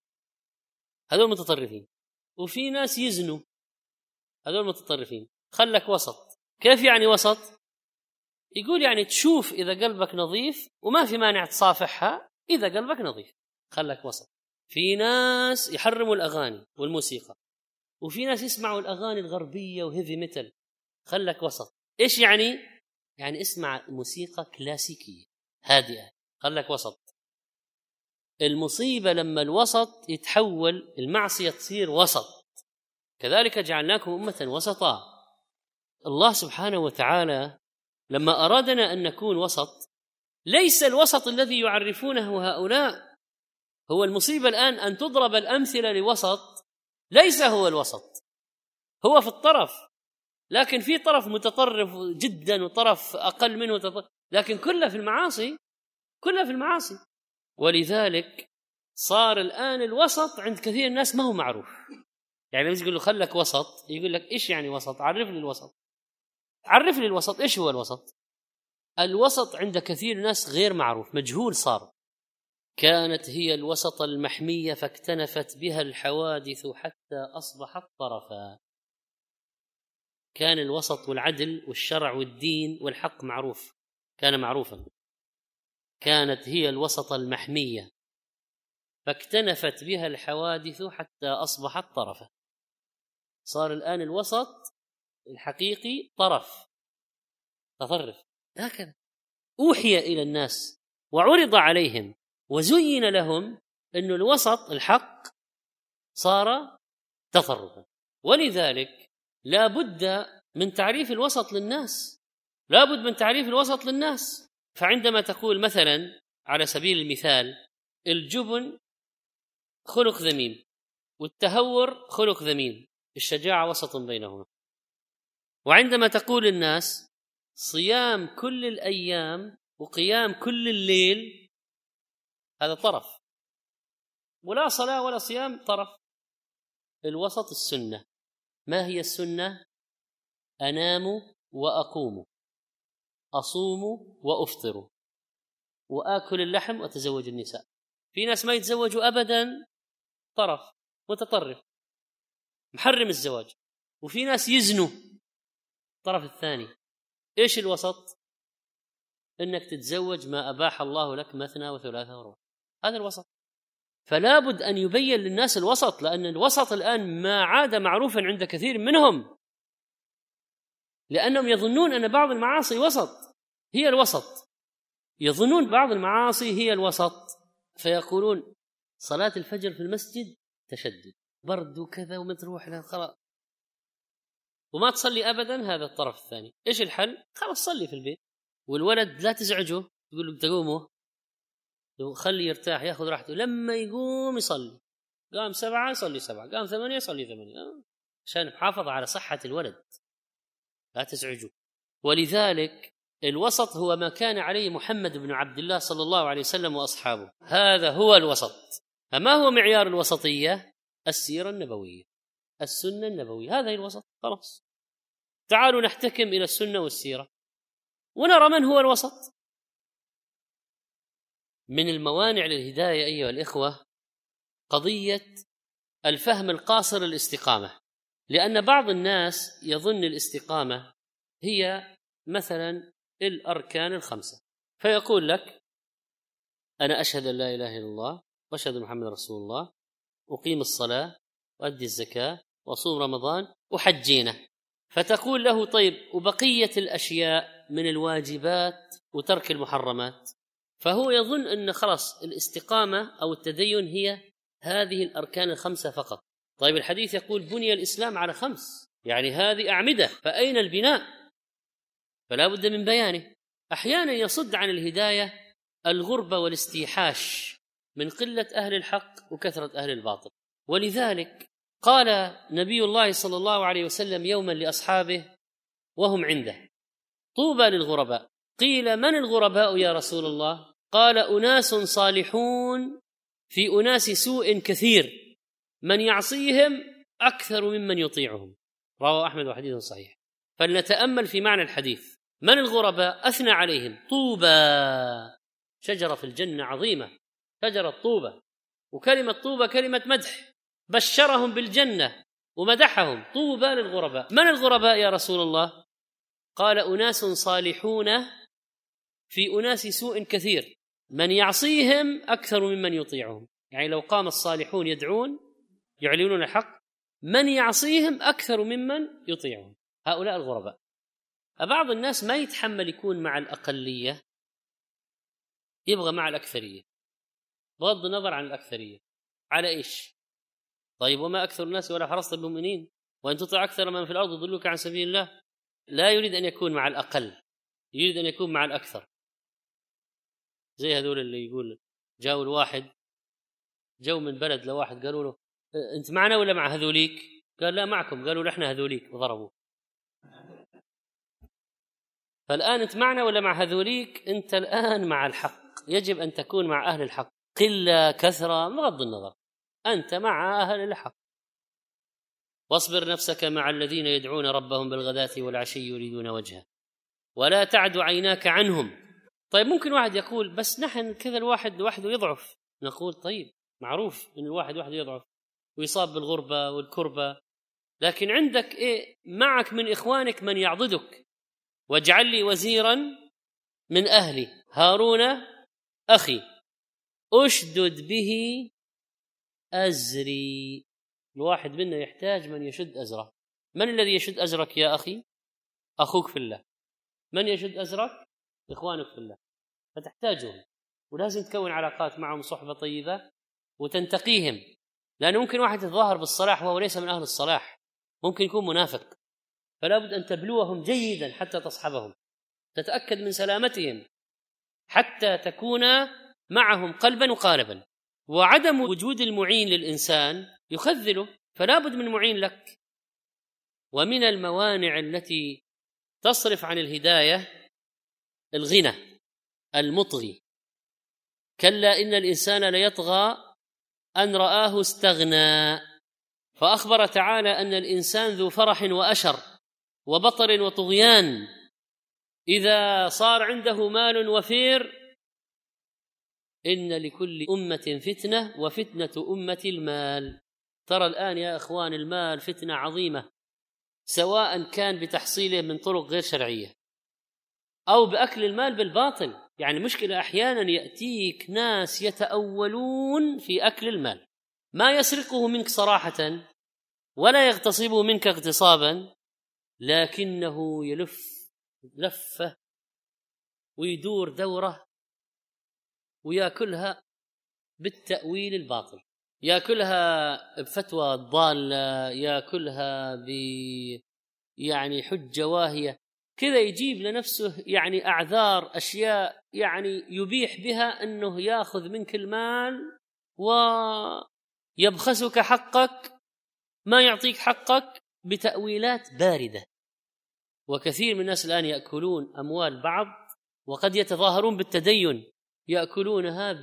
هذول متطرفين، وفي ناس يزنوا، هذول متطرفين. خلك وسط. كيف يعني وسط؟ يقول يعني تشوف إذا قلبك نظيف وما في مانع تصافحها إذا قلبك نظيف، خلك وسط. في ناس يحرموا الأغاني والموسيقى، وفي ناس يسمعوا الأغاني الغربية وهيفي ميتال، خلك وسط. إيش يعني؟ يعني اسمع موسيقى كلاسيكية هادئة، خلك وسط. المصيبة لما الوسط يتحول، المعصية تصير وسط. كذلك جعلناكم أمة وسطا. الله سبحانه وتعالى لما أرادنا أن نكون وسط، ليس الوسط الذي يعرفونه هؤلاء هو المصيبة الآن، أن تضرب الأمثلة لوسط ليس هو الوسط، هو في الطرف، لكن في طرف متطرف جدا وطرف أقل منه تطرف، لكن كله في المعاصي، كله في المعاصي. ولذلك صار الآن الوسط عند كثير الناس ما هو معروف. يعني لما يقول له خلك وسط، يقول لك إيش يعني وسط؟ عرف لي الوسط، عرف لي الوسط، إيش هو الوسط؟ الوسط عند كثير ناس غير معروف، مجهول صار. كانت هي الوسط المحمية فاكتنفت بها الحوادث حتى أصبحت طرفا. كان الوسط والعدل والشرع والدين والحق معروف، كان معروفا. كانت هي الوسط المحمية فاكتنفت بها الحوادث حتى أصبحت طرفا. صار الآن الوسط الحقيقي طرف، تطرف. هكذا أوحي إلى الناس وعرض عليهم وزين لهم أن الوسط الحق صار تطرفا. ولذلك لا بد من تعريف الوسط للناس، لا بد من تعريف الوسط للناس. فعندما تقول مثلا على سبيل المثال الجبن خلق ذميم والتهور خلق ذميم، الشجاعة وسط بينهما. وعندما تقول الناس صيام كل الأيام وقيام كل الليل، هذا طرف، ولا صلاة ولا صيام طرف. الوسط السنة. ما هي السنة؟ أنام وأقوم، أصوم وأفطر، وآكل اللحم وأتزوج النساء. في ناس ما يتزوجوا أبدا، طرف متطرف محرم الزواج. وفي ناس يزنوا، الطرف الثاني. إيش الوسط؟ إنك تتزوج ما أباح الله لك مثنى وثلاثة ورباع، هذا الوسط. فلا بد أن يبين للناس الوسط، لأن الوسط الآن ما عاد معروفا عند كثير منهم، لأنهم يظنون أن بعض المعاصي وسط، هي الوسط، يظنون بعض المعاصي هي الوسط، فيقولون صلاة الفجر في المسجد تشدد، برد وكذا وما تروح لها خلاص، وما تصلي أبدا، هذا الطرف الثاني. إيش الحل؟ خلاص صلي في البيت، والولد لا تزعجه، تقول له تقومه، خلي يرتاح ياخذ راحته، لما يقوم يصلي، قام سبعة يصلي سبعة، قام ثمانية يصلي ثمانية، عشان نحافظ على صحة الولد، لا تزعجه. ولذلك الوسط هو ما كان عليه محمد بن عبد الله صلى الله عليه وسلم وأصحابه، هذا هو الوسط. فما هو معيار الوسطية؟ السيرة النبوية، السنة النبوية، هذا هي الوسط. خلاص تعالوا نحتكم إلى السنة والسيرة. ونرى من هو الوسط. من الموانع للهداية أيها الإخوة قضية الفهم القاصر للاستقامة، لأن بعض الناس يظن الاستقامة هي مثلا الأركان الخمسة، فيقول لك أنا أشهد أن لا إله إلا الله وأشهد أن محمد رسول الله، أقيم الصلاة وأدي الزكاة وأصوم رمضان وحجينه، فتقول له طيب وبقية الأشياء من الواجبات وترك المحرمات؟ فهو يظن أن خلاص الاستقامة أو التدين هي هذه الأركان الخمسة فقط. طيب الحديث يقول بني الإسلام على خمس، يعني هذه أعمدة، فأين البناء؟ فلا بد من بيانه. أحيانا يصد عن الهداية الغربة والاستيحاش من قلة أهل الحق وكثرة أهل الباطل. ولذلك قال نبي الله صلى الله عليه وسلم يوما لأصحابه وهم عنده طوبى للغرباء. قيل من الغرباء يا رسول الله؟ قال أناس صالحون في أناس سوء كثير من يعصيهم أكثر ممن يطيعهم. رواه أحمد وحديث صحيح. فلنتأمل في معنى الحديث. من الغرباء؟ أثنى عليهم طوبى، شجرة في الجنة عظيمة، شجرة طوبى، وكلمة طوبى كلمة مدح، بشرهم بالجنة ومدحهم. طوبى للغرباء. من الغرباء يا رسول الله؟ قال أناس صالحون في أناس سوء كثير من يعصيهم أكثر ممن يطيعهم. يعني لو قام الصالحون يدعون يعلنون الحق، من يعصيهم أكثر ممن يطيعهم، هؤلاء الغرباء. بعض الناس ما يتحمل يكون مع الأقلية، يبغى مع الأكثرية، بغض النظر عن الأكثرية على إيش؟ طيب وما أكثر الناس ولا حرصت بالمؤمنين وأن تطع أكثر من في الأرض يضلوك عن سبيل الله. لا يريد أن يكون مع الأقل، يريد أن يكون مع الأكثر. زي هذول اللي يقول جاءوا الواحد، جو من بلد لواحد قالوا له أنت معنا ولا مع هذوليك؟ قال لا معكم. قالوا نحن هذوليك وضربوا. فالآن أنت معنا ولا مع هذوليك؟ أنت الآن مع الحق، يجب أن تكون مع أهل الحق، قلة كثرة بغض النظر، أنت مع أهل الحق. واصبر نفسك مع الذين يدعون ربهم بالغداة والعشي يريدون وجهه ولا تعد عيناك عنهم. طيب ممكن واحد يقول بس نحن كذا الواحد وحده يضعف. نقول طيب معروف أن الواحد وحده يضعف ويصاب بالغربة والكربة، لكن عندك إيه؟ معك من إخوانك من يعضدك. واجعل لي وزيرا من أهلي هارون أخي أشدد به أزري. الواحد منا يحتاج من يشد أزره. من الذي يشد أزرك يا أخي؟ أخوك في الله. من يشد أزرك؟ إخوانك في الله، فتحتاجهم ولازم تكون علاقات معهم، صحبة طيبة وتنتقيهم. لأنه ممكن واحد يتظاهر بالصلاح وهو ليس من أهل الصلاح، ممكن يكون منافق، فلا بد أن تبلوهم جيدا حتى تصحبهم، تتأكد من سلامتهم حتى تكون معهم قلبا وقالبا. وعدم وجود المعين للإنسان يخذله، فلا بد من معين لك. ومن الموانع التي تصرف عن الهداية الغنى المطغي. كلا إن الإنسان ليطغى أن رآه استغنى. فأخبر تعالى أن الإنسان ذو فرح وأشر وبطر وطغيان. إذا صار عنده مال وفير إن لكل أمة فتنة وفتنة أمة المال. ترى الآن يا إخوان المال فتنة عظيمة، سواء كان بتحصيله من طرق غير شرعية أو بأكل المال بالباطل. يعني مشكلة أحيانا يأتيك ناس يتأولون في أكل المال، ما يسرقه منك صراحة ولا يغتصبه منك اغتصابا، لكنه يلف لفة ويدور دورة ويأكلها بالتأويل الباطل، يأكلها بفتوى ضالة، يأكلها ب يعني حجة واهية كذا، يجيب لنفسه يعني أعذار، أشياء يعني يبيح بها أنه يأخذ منك المال ويبخسك حقك، ما يعطيك حقك بتأويلات باردة. وكثير من الناس الآن يأكلون أموال بعض وقد يتظاهرون بالتدين، يأكلونها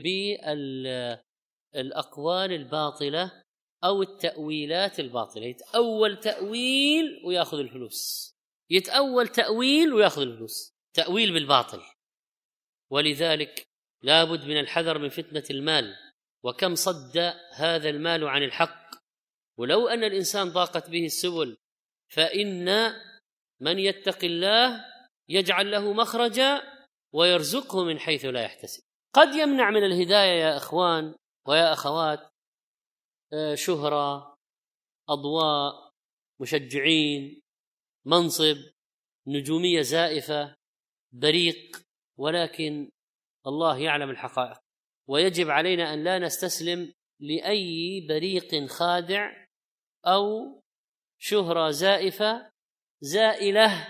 بالأقوال الباطلة أو التأويلات الباطلة. يتأول تأويل ويأخذ الفلوس، يتأول تأويل ويأخذ الفلوس. تأويل بالباطل. ولذلك لا بد من الحذر من فتنة المال، وكم صد هذا المال عن الحق. ولو أن الإنسان ضاقت به السبل فإن من يتق الله يجعل له مخرجا ويرزقه من حيث لا يحتسب. قد يمنع من الهداية يا أخوان ويا أخوات شهرة، أضواء، مشجعين، منصب، نجومية زائفة، بريق، ولكن الله يعلم الحقائق، ويجب علينا أن لا نستسلم لأي بريق خادع أو شهرة زائفة زائلة.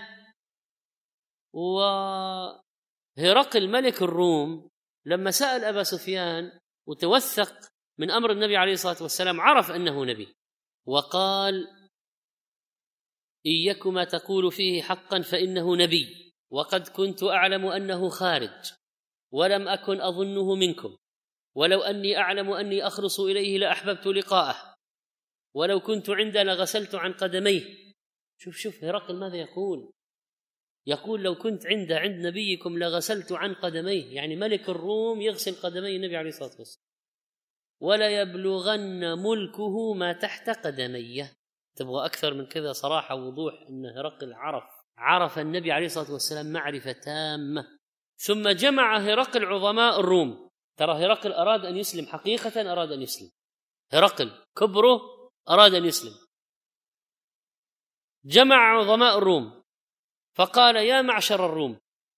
وهرقل ملك الروم لما سأل أبا سفيان وتوثق من أمر النبي عليه الصلاة والسلام عرف أنه نبي، وقال: إيكما تقول فيه حقا فإنه نبي، وقد كنت أعلم أنه خارج ولم أكن أظنه منكم، ولو أني أعلم أني أخلص إليه لأحببت لقاءه، ولو كنت عنده لغسلت عن قدميه. شوف شوف هرقل ماذا يقول؟ يقول: لو كنت عنده عند نبيكم لغسلت عن قدميه، يعني ملك الروم يغسل قدمي النبي عليه الصلاة والسلام. ولا يبلغن ملكه ما تحت قدميه. تبغى أكثر من كذا صراحة ووضوح أن هرقل عرف عرف النبي عليه الصلاة والسلام معرفة تامة. ثم جمع هرقل عظماء الروم. ترى هرقل أراد أن يسلم، حقيقة أراد أن يسلم، هرقل كبره أراد أن يسلم. جمع عظماء الروم فقال: يا معشر الروم،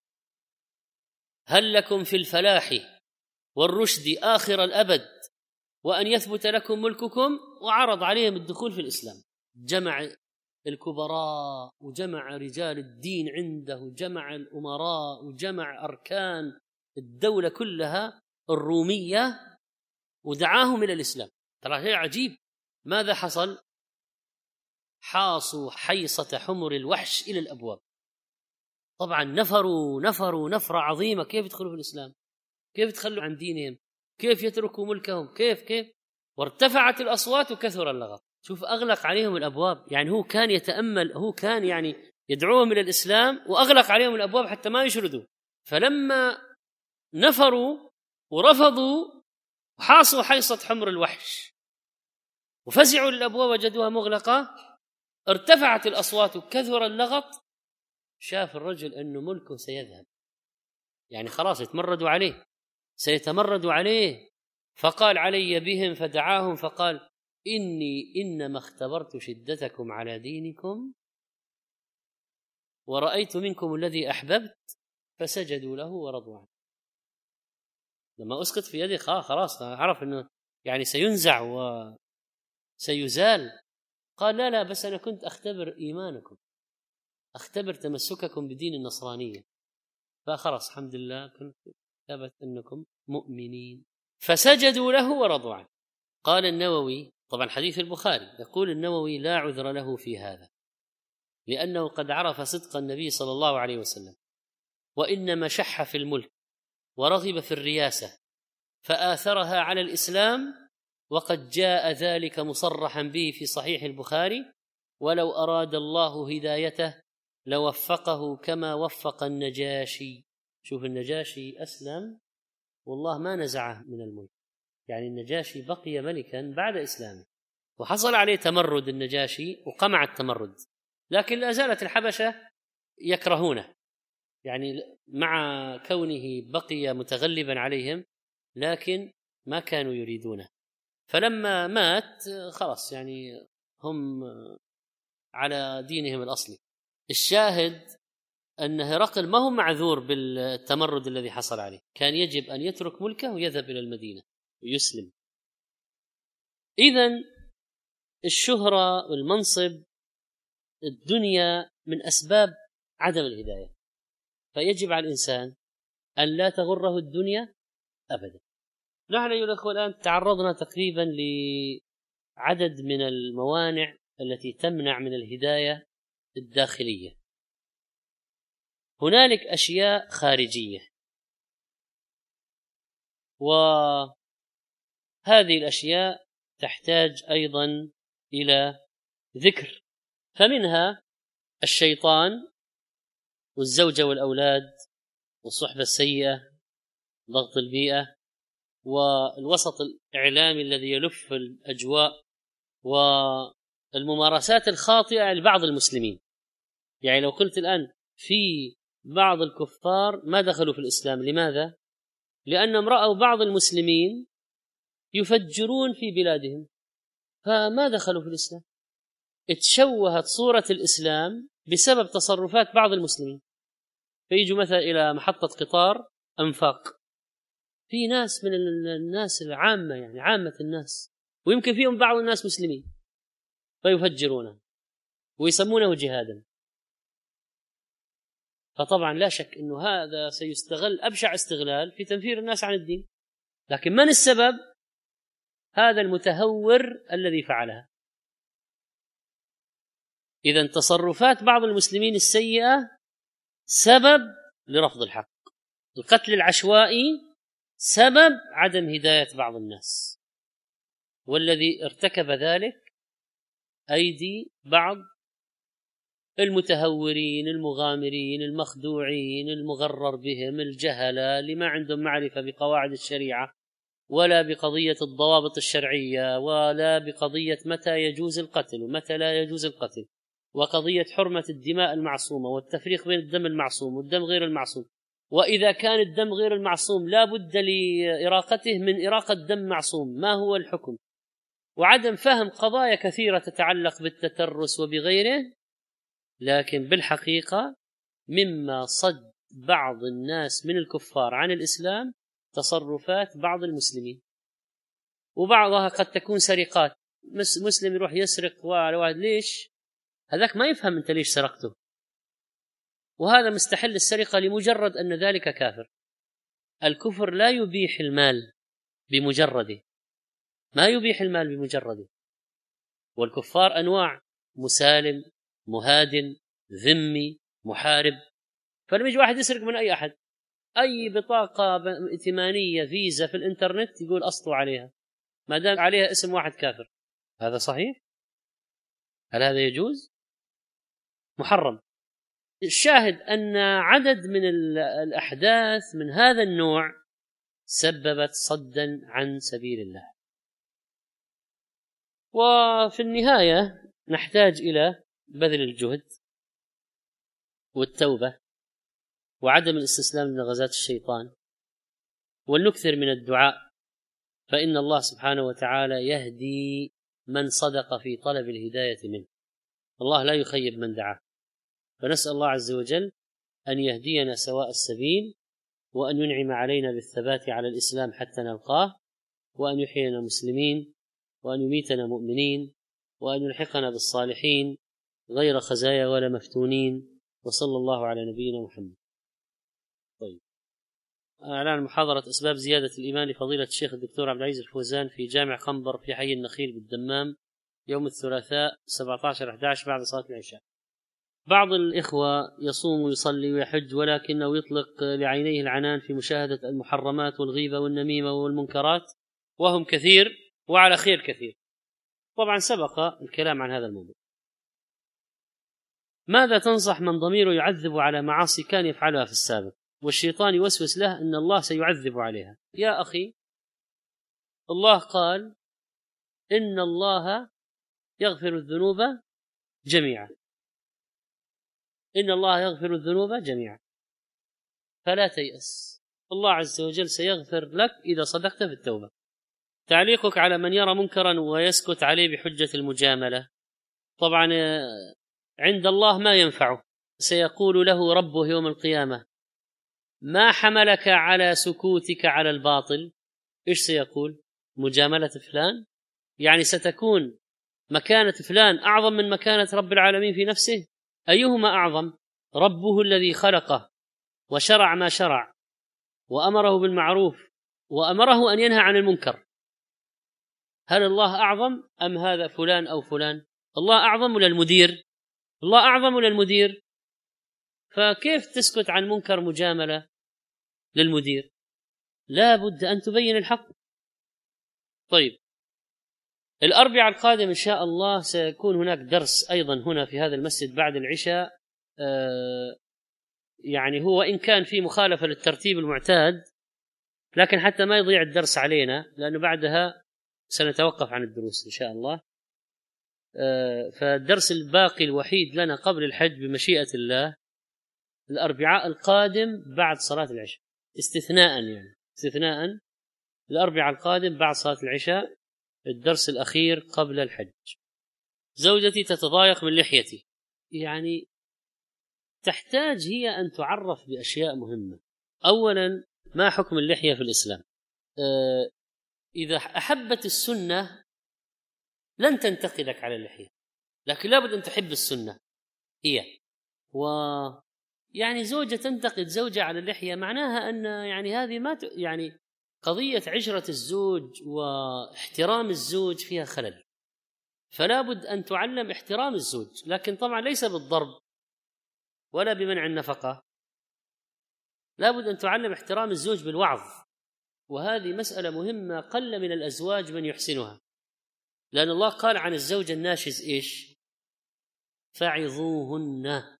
هل لكم في الفلاح والرشد آخر الأبد وأن يثبت لكم ملككم؟ وعرض عليهم الدخول في الإسلام. جمع الكبراء وجمع رجال الدين عنده وجمع الأمراء وجمع أركان الدولة كلها الرومية ودعاهم إلى الإسلام. ترى هي عجيب ماذا حصل؟ حاصوا حيصة حمر الوحش إلى الأبواب. طبعا نفروا نفروا نفرة عظيمة. كيف يدخلوا في الإسلام؟ كيف يتخلوا عن دينهم؟ كيف يتركوا ملكهم؟ كيف كيف وارتفعت الأصوات وكثر اللغط. شوف أغلق عليهم الأبواب، يعني هو كان يتأمل، هو كان يعني يدعوهم إلى الإسلام وأغلق عليهم الأبواب حتى ما يشردوا. فلما نفروا ورفضوا حاصوا حيصة حمر الوحش وفزعوا للأبواب وجدوها مغلقة، ارتفعت الأصوات وكثر اللغط. شاف الرجل أنه ملكه سيذهب، يعني خلاص يتمردوا عليه، سيتمردوا عليه. فقال: علي بهم. فدعاهم فقال: إني إنما اختبرت شدتكم على دينكم ورأيت منكم الذي أحببت، فسجدوا له ورضوا عنه. لما أسقط في يدي خلاص عرف أنه يعني سينزع وسيزال. قال: لا لا بس أنا كنت أختبر إيمانكم، أختبر تمسككم بدين النصرانية، فخلاص الحمد لله كنت ثبت أنكم مؤمنين. فسجدوا له ورضوا عنه. قال النووي، طبعا حديث البخاري، يقول النووي: لا عذر له في هذا، لأنه قد عرف صدق النبي صلى الله عليه وسلم، وإنما شح في الملك ورغب في الرياسة فآثرها على الإسلام، وقد جاء ذلك مصرحا به في صحيح البخاري: ولو أراد الله هدايته لوفقه كما وفق النجاشي. شوف النجاشي أسلم والله ما نزعه من الملك، يعني النجاشي بقي ملكا بعد إسلامه، وحصل عليه تمرد النجاشي وقمع التمرد، لكن لا زالت الحبشة يكرهونه، يعني مع كونه بقي متغلبا عليهم لكن ما كانوا يريدونه. فلما مات خلاص يعني هم على دينهم الأصلي. الشاهد أن هرقل ما هو معذور بالتمرد الذي حصل عليه، كان يجب أن يترك ملكه ويذهب إلى المدينة ويسلم. إذن الشهرة والمنصب الدنيا من أسباب عدم الهداية، فيجب على الإنسان أن لا تغره الدنيا أبدا. نحن أيها الأخوة الآن تعرضنا تقريبا لعدد من الموانع التي تمنع من الهداية الداخلية. هنالك أشياء خارجية، وهذه الأشياء تحتاج أيضا إلى ذكر، فمنها الشيطان والزوجة والأولاد والصحبة السيئة، ضغط البيئة، والوسط الإعلامي الذي يلف الأجواء، والممارسات الخاطئة لبعض المسلمين. يعني لو قلت الآن في بعض الكفار ما دخلوا في الإسلام، لماذا؟ لأنهم رأوا بعض المسلمين يفجرون في بلادهم فما دخلوا في الإسلام. اتشوهت صورة الإسلام بسبب تصرفات بعض المسلمين. فيجوا مثلا إلى محطة قطار أنفاق، في ناس من الناس العامة، يعني عامة الناس، ويمكن فيهم بعض الناس مسلمين، فيفجرونه ويسمونه جهادا. فطبعا لا شك أنه هذا سيستغل أبشع استغلال في تنفير الناس عن الدين. لكن من السبب؟ هذا المتهور الذي فعلها. إذن تصرفات بعض المسلمين السيئة سبب لرفض الحق. القتل العشوائي سبب عدم هداية بعض الناس، والذي ارتكب ذلك أيدي بعض المتهورين المغامرين المخدوعين المغرر بهم الجهلة اللي ما عندهم معرفة بقواعد الشريعة ولا بقضية الضوابط الشرعية ولا بقضية متى يجوز القتل ومتى لا يجوز القتل، وقضية حرمة الدماء المعصومة والتفريق بين الدم المعصوم والدم غير المعصوم. وإذا كان الدم غير المعصوم لا بد لإراقته من إراقة دم معصوم، ما هو الحكم؟ وعدم فهم قضايا كثيرة تتعلق بالتترس وبغيره. لكن بالحقيقة مما صد بعض الناس من الكفار عن الإسلام تصرفات بعض المسلمين، وبعضها قد تكون سرقات. مسلم يروح يسرق واحد، ليش؟ هذاك ما يفهم أنت ليش سرقته، وهذا مستحل السرقة لمجرد أن ذلك كافر. الكفر لا يبيح المال بمجرده، ما يبيح المال بمجرده. والكفار أنواع: مسالم، مهادن، ذمي، محارب. فلما يجي واحد يسرق من أي أحد أي بطاقة ائتمانية فيزا في الإنترنت يقول أسطو عليها ما دام عليها اسم واحد كافر. هذا صحيح؟ هل هذا يجوز؟ محرم. الشاهد أن عدد من الأحداث من هذا النوع سببت صدا عن سبيل الله. وفي النهاية نحتاج إلى بذل الجهد والتوبة وعدم الاستسلام لنغزات الشيطان، ولنكثر من الدعاء، فإن الله سبحانه وتعالى يهدي من صدق في طلب الهداية منه. الله لا يخيب من دعاه. فنسأل الله عز وجل أن يهدينا سواء السبيل، وأن ينعم علينا بالثبات على الإسلام حتى نلقاه، وأن يحيينا مسلمين، وأن يميتنا مؤمنين، وأن يلحقنا بالصالحين غير خزايا ولا مفتونين. وصلى الله على نبينا محمد. طيب، إعلان محاضرة أسباب زيادة الإيمان لفضيلة الشيخ الدكتور عبد العزيز الفوزان في جامع خنبر في حي النخيل بالدمام يوم الثلاثاء سبعة عشر أحد عشر بعد صلاة العشاء. بعض الإخوة يصوم ويصلي ويحج ولكنه يطلق لعينيه العنان في مشاهدة المحرمات والغيبة والنميمة والمنكرات، وهم كثير وعلى خير كثير. طبعا سبق الكلام عن هذا الموضوع. ماذا تنصح من ضميره يعذب على معاصي كان يفعلها في السابق والشيطان يوسوس له أن الله سيعذب عليها؟ يا أخي، الله قال إن الله يغفر الذنوب جميعا، إن الله يغفر الذنوب جميعا، فلا تيأس، الله عز وجل سيغفر لك إذا صدقت في التوبة. تعليقك على من يرى منكرا ويسكت عليه بحجة المجاملة، طبعا عند الله ما ينفعه، سيقول له ربه يوم القيامة: ما حملك على سكوتك على الباطل؟ إيش سيقول؟ مجاملة فلان؟ يعني ستكون مكانة فلان أعظم من مكانة رب العالمين في نفسه؟ أيهما أعظم؟ ربه الذي خلقه وشرع ما شرع وأمره بالمعروف وأمره أن ينهى عن المنكر. هل الله أعظم أم هذا فلان أو فلان؟ الله أعظم ولا المدير؟ الله أعظم ولا المدير؟ فكيف تسكت عن منكر مجاملة للمدير؟ لا بد أن تبين الحق. طيب، الأربعاء القادم إن شاء الله سيكون هناك درس أيضا هنا في هذا المسجد بعد العشاء، يعني هو إن كان في مخالفة للترتيب المعتاد، لكن حتى ما يضيع الدرس علينا، لأنه بعدها سنتوقف عن الدروس إن شاء الله. فالدرس الباقي الوحيد لنا قبل الحج بمشيئة الله الأربعاء القادم بعد صلاة العشاء، استثناء يعني استثناء الأربعاء القادم بعد صلاة العشاء الدرس الأخير قبل الحج. زوجتي تتضايق من لحيتي، يعني تحتاج هي أن تعرف بأشياء مهمة. أولا، ما حكم اللحية في الإسلام؟ آه إذا أحبت السنة لن تنتقدك على اللحية، لكن لابد أن تحب السنة هي. و يعني زوجة تنتقد زوجة على اللحية معناها أن يعني هذه ما ت... يعني قضية عشرة الزوج واحترام الزوج فيها خلل، فلا بد أن تعلم احترام الزوج، لكن طبعا ليس بالضرب ولا بمنع النفقة، لا بد أن تعلم احترام الزوج بالوعظ، وهذه مسألة مهمة قل من الأزواج من يحسنها، لأن الله قال عن الزوج الناشز إيش؟ فعظوهن،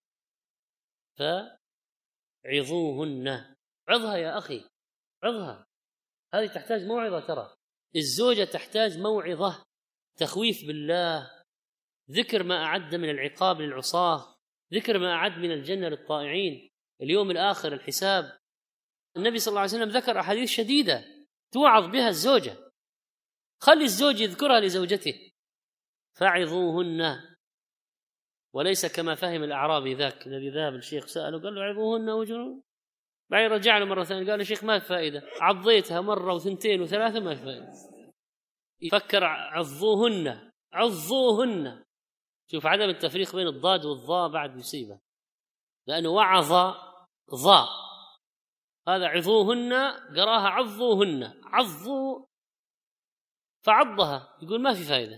فعظوهن، عظها يا أخي، عظها، هذه تحتاج موعظة. ترى الزوجة تحتاج موعظة، تخويف بالله، ذكر ما أعد من العقاب للعصاة، ذكر ما أعد من الجنة للطائعين، اليوم الآخر، الحساب. النبي صلى الله عليه وسلم ذكر أحاديث شديدة توعظ بها الزوجة، خلي الزوج يذكرها لزوجته، فعظوهن، وليس كما فهم الأعرابي ذاك الذي ذهب الشيخ سأله قال له عظوهن وجنون، بعدين رجع له مرة ثانية قال له شيخ ما في فائدة، عضيتها مرة وثنتين وثلاثة ما في فائدة، يفكر عظوهن عظوهن. شوف عدم التفريق بين الضاد والضاء بعد مصيبة، لأنه وعظ ضاء، هذا عظوهن قراها عظوهن، عظوا فعضها، يقول ما في فائدة،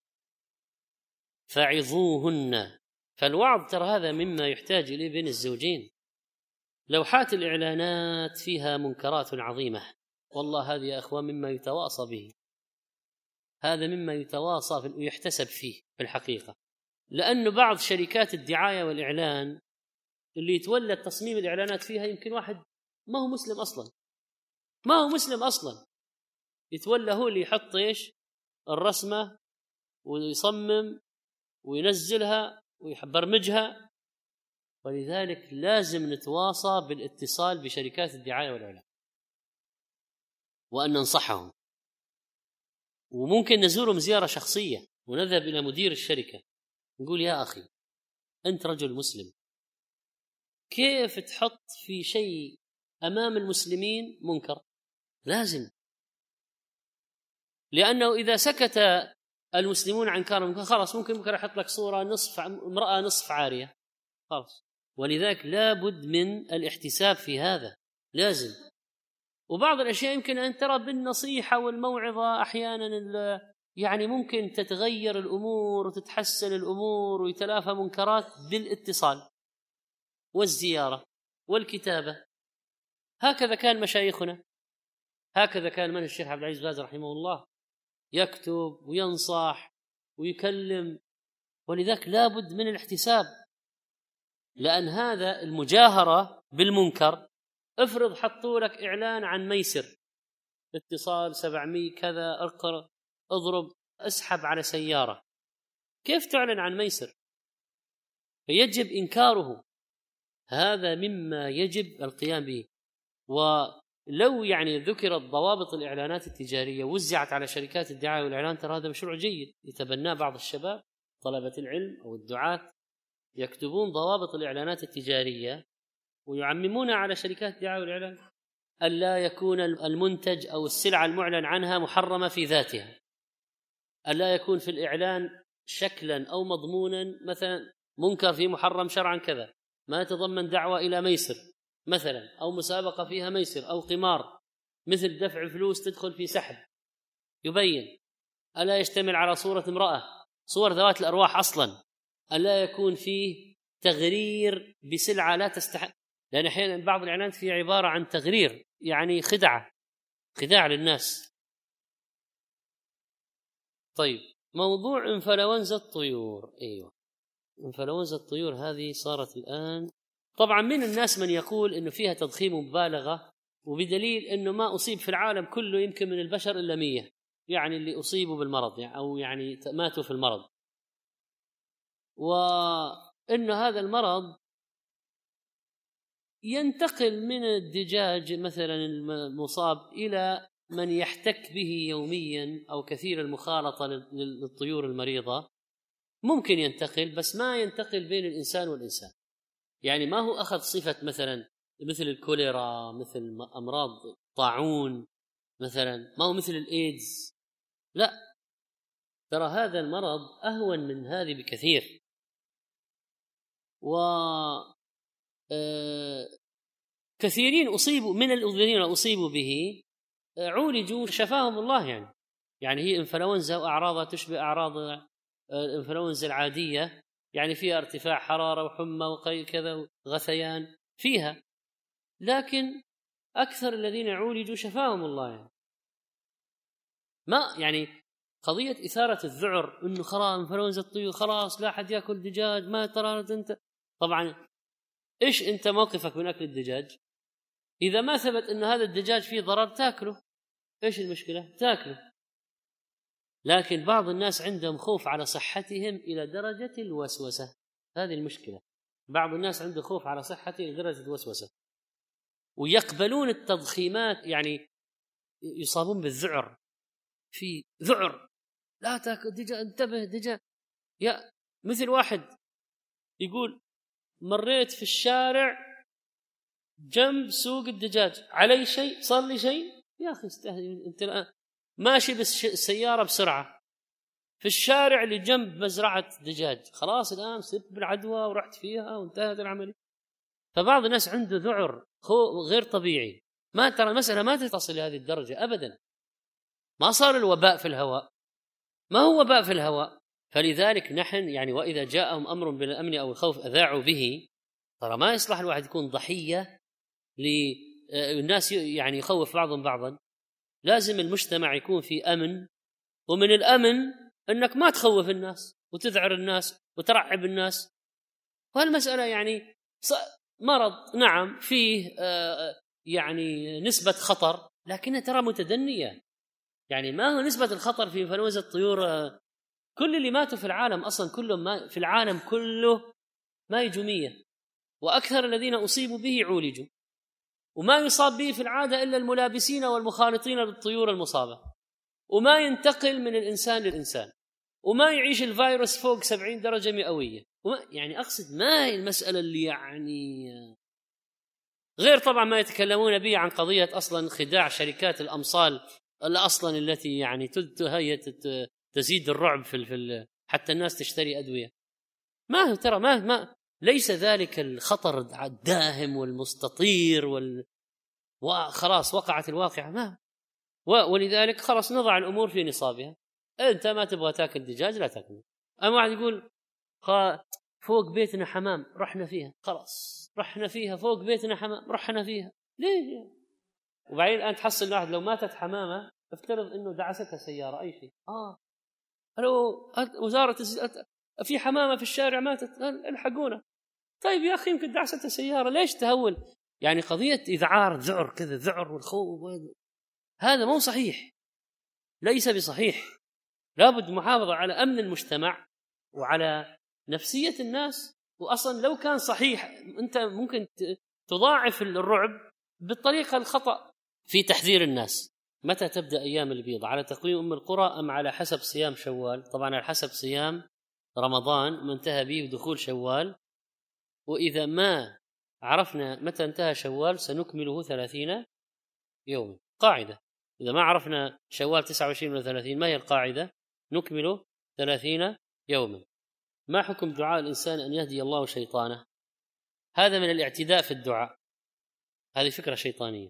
فعظوهن. فالوعظ ترى هذا مما يحتاج إليه بين الزوجين. لوحات الإعلانات فيها منكرات عظيمة، والله هذه يا أخوان مما يتواصى به، هذا مما يتواصى ويحتسب فيه في الحقيقة، لأنه بعض شركات الدعاية والإعلان اللي يتولى تصميم الإعلانات فيها يمكن واحد ما هو مسلم أصلا، ما هو مسلم أصلا، يتولى هو اللي يحط إيش الرسمة ويصمم وينزلها ويبرمجها. ولذلك لازم نتواصى بالاتصال بشركات الدعاية والإعلان وأن ننصحهم، وممكن نزورهم زيارة شخصية ونذهب إلى مدير الشركة نقول يا أخي أنت رجل مسلم، كيف تحط في شيء أمام المسلمين منكر؟ لازم، لأنه إذا سكت المسلمون عن كرم خلاص ممكن ممكن أحط لك صورة نصف امرأة نصف عارية خلاص. ولذلك لابد من الاحتساب في هذا، لازم. وبعض الأشياء يمكن أن ترى بالنصيحة والموعظة أحيانا يعني ممكن تتغير الأمور وتتحسن الأمور ويتلافى منكرات بالاتصال والزيارة والكتابة. هكذا كان مشايخنا، هكذا كان من الشيخ عبد العزيز باز رحمه الله، يكتب وينصح ويكلم. ولذلك لابد من الاحتساب، لأن هذا المجاهرة بالمنكر، افرض حطوا لك إعلان عن ميسر، اتصال سبعمية كذا، اقرأ اضرب اسحب على سيارة، كيف تعلن عن ميسر؟ فيجب إنكاره، هذا مما يجب القيام به. ولو يعني ذكرت ضوابط الإعلانات التجارية وزعت على شركات الدعاية والإعلان، ترى هذا مشروع جيد يتبناه بعض الشباب طلبة العلم أو الدعاة، يكتبون ضوابط الإعلانات التجارية ويعممونها على شركات الدعاية والإعلان، ألا يكون المنتج أو السلعة المعلن عنها محرمة في ذاتها، ألا يكون في الإعلان شكلا أو مضمونا مثلا منكر في محرم شرعا كذا، ما يتضمن دعوة إلى ميسر مثلا، أو مسابقة فيها ميسر أو قمار، مثل دفع فلوس تدخل في سحب، يبين. ألا يشتمل على صورة امرأة، صور ذوات الأرواح أصلا، ألا يكون فيه تغرير بسلعة لا تستحق، لأن أحيانا بعض الإعلانات فيه عبارة عن تغرير، يعني خدعة، خداع للناس. طيب، موضوع انفلونزا الطيور، أيوة انفلونزا الطيور هذه صارت الآن طبعا من الناس من يقول إنه فيها تضخيم مبالغة، وبدليل إنه ما أصيب في العالم كله يمكن من البشر إلا مية، يعني اللي أصيبوا بالمرض يعني أو يعني ماتوا في المرض، وإنه هذا المرض ينتقل من الدجاج مثلا المصاب إلى من يحتك به يوميا أو كثير المخالطة للطيور المريضة، ممكن ينتقل بس ما ينتقل بين الإنسان والإنسان. يعني ما هو أخذ صفة مثلا مثل الكوليرا، مثل أمراض طاعون مثلا، ما هو مثل الإيدز، لا، ترى هذا المرض أهون من هذه بكثير. و كثيرين أصيبوا من الذين أصيبوا به عولجوا شفاهم الله. يعني يعني هي إنفلونزا وأعراضها تشبه أعراض الإنفلونزا العادية، يعني فيها ارتفاع حرارة وحمى وكذا وغثيان فيها، لكن أكثر الذين عولجوا شفاهم الله. يعني ما يعني قضية إثارة الذعر إنه خلاص إنفلونزا الطيور خلاص لا أحد يأكل دجاج، ما ترى أنت. طبعا إيش أنت موقفك من أكل الدجاج؟ إذا ما ثبت إن هذا الدجاج فيه ضرر تأكله، إيش المشكلة؟ تأكله. لكن بعض الناس عندهم خوف على صحتهم إلى درجة الوسوسة، هذه المشكلة. بعض الناس عنده خوف على صحته إلى درجة الوسوسة، ويقبلون التضخيمات، يعني يصابون بالذعر، في ذعر لا تأكل دجاج، انتبه دجاج. يا مثل واحد يقول مريت في الشارع جنب سوق الدجاج، علي شيء؟ صار لي شيء؟ يا أخي استهدي، أنت الآن ماشي بالسيارة بسرعة في الشارع اللي جنب مزرعة دجاج، خلاص الآن صرت بالعدوى ورحت فيها وانتهت العملية. فبعض الناس عنده ذعر غير طبيعي، ما ترى المسألة ما تصل لهذه الدرجة أبدا، ما صار الوباء في الهواء، ما هو وباء في الهواء. فلذلك نحن يعني وإذا جاءهم أمر بالأمن أو الخوف أذاعوا به. ترى ما يصلح الواحد يكون ضحية للناس يعني يخوف بعضهم بعضا، لازم المجتمع يكون في أمن، ومن الأمن أنك ما تخوف الناس وتذعر الناس وترعب الناس. وهالمسألة يعني مرض نعم فيه يعني نسبة خطر، لكنها ترى متدنية. يعني ما هو نسبة الخطر في إنفلونزا الطيور؟ كل اللي ماتوا في العالم أصلا كلهم ما في العالم كله ما يجوا مية، وأكثر الذين أصيبوا به عولجوا، وما يصاب به في العادة إلا الملابسين والمخالطين للطيور المصابة، وما ينتقل من الإنسان للإنسان، وما يعيش الفيروس فوق سبعين درجة مئوية. يعني أقصد ما هي المسألة اللي يعني غير طبعا ما يتكلمون به عن قضية أصلا خداع شركات الأمصال أصلا التي يعني هي تزيد الرعب في في حتى الناس تشتري أدوية. ما ترى ما ما ليس ذلك الخطر الداهم والمستطير وال وخلاص وقعت الواقعة ما. ولذلك خلاص نضع الأمور في نصابها. أنت ما تبغى تأكل دجاج لا تأكل. أما واحد يقول فوق بيتنا حمام رحنا فيها، خلاص رحنا فيها فوق بيتنا حمام رحنا فيها، ليه؟ وبعدين الآن تحصل واحد لو ماتت حمامة افترض إنه دعستها سيارة أي شيء، آه لو وزارة في حمامة في الشارع ماتت الحقونا. طيب يا أخي يمكن دعستها سيارة، ليش تهول؟ يعني قضية إذعار ذعر كذا ذعر والخوف هذا مو صحيح، ليس بصحيح. لابد محافظة على أمن المجتمع وعلى نفسية الناس. وأصلا لو كان صحيح أنت ممكن تضاعف الرعب بالطريقة الخطأ في تحذير الناس. متى تبدأ أيام البيض؟ على تقويم أم القرى أم على حسب صيام شوال؟ طبعا على حسب صيام رمضان ما انتهى به دخول شوال، وإذا ما عرفنا متى انتهى شوال سنكمله ثلاثين يوما. قاعدة إذا ما عرفنا شوال تسعة وعشرين ولا ثلاثين ما هي القاعدة؟ نكمله ثلاثين يوما. ما حكم دعاء الإنسان أن يهدي الله شيطانه؟ هذا من الاعتداء في الدعاء، هذه فكرة شيطانية،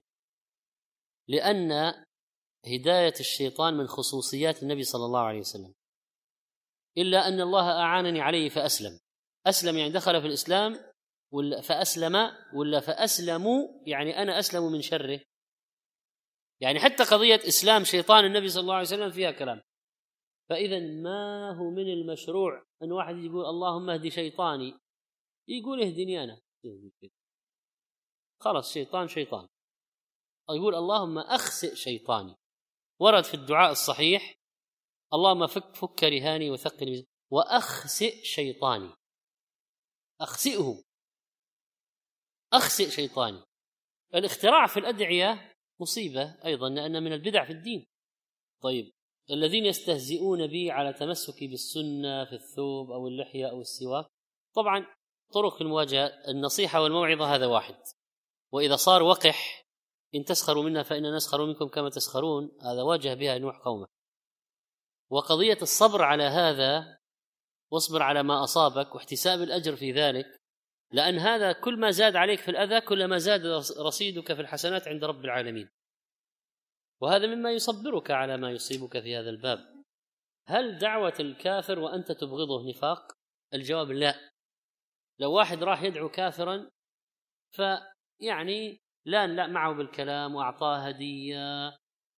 لأن هداية الشيطان من خصوصيات النبي صلى الله عليه وسلم، إلا أن الله أعانني عليه فأسلم. أسلم يعني دخل في الإسلام، ولا فأسلم ولا فأسلموا يعني أنا أسلم من شره. يعني حتى قضية إسلام شيطان النبي صلى الله عليه وسلم فيها كلام. فإذا ما هو من المشروع أن واحد يقول اللهم اهدي شيطاني، يقول اهدني أنا، خلاص شيطان شيطان. يقول اللهم أخسئ شيطاني. ورد في الدعاء الصحيح اللهم فك فك رهاني وثقل وأخسئ شيطاني. أخسئه، أخسئ شيطاني. الاختراع في الأدعية مصيبة أيضا، لأن من البدع في الدين. طيب الذين يستهزئون بي على تمسكي بالسنة في الثوب أو اللحية أو السواك، طبعا طرق المواجهة النصيحة والموعظة هذا واحد، وإذا صار وقح إن تسخروا منا فإننا نسخر منكم كما تسخرون، هذا واجه بها نوح قومه. وقضية الصبر على هذا، واصبر على ما أصابك واحتساب الأجر في ذلك، لأن هذا كل ما زاد عليك في الأذى كلما زاد رصيدك في الحسنات عند رب العالمين، وهذا مما يصبرك على ما يصيبك في هذا الباب. هل دعوة الكافر وأنت تبغضه نفاق؟ الجواب لا. لو واحد راح يدعو كافرا فيعني لا لا معه بالكلام وأعطاه هدية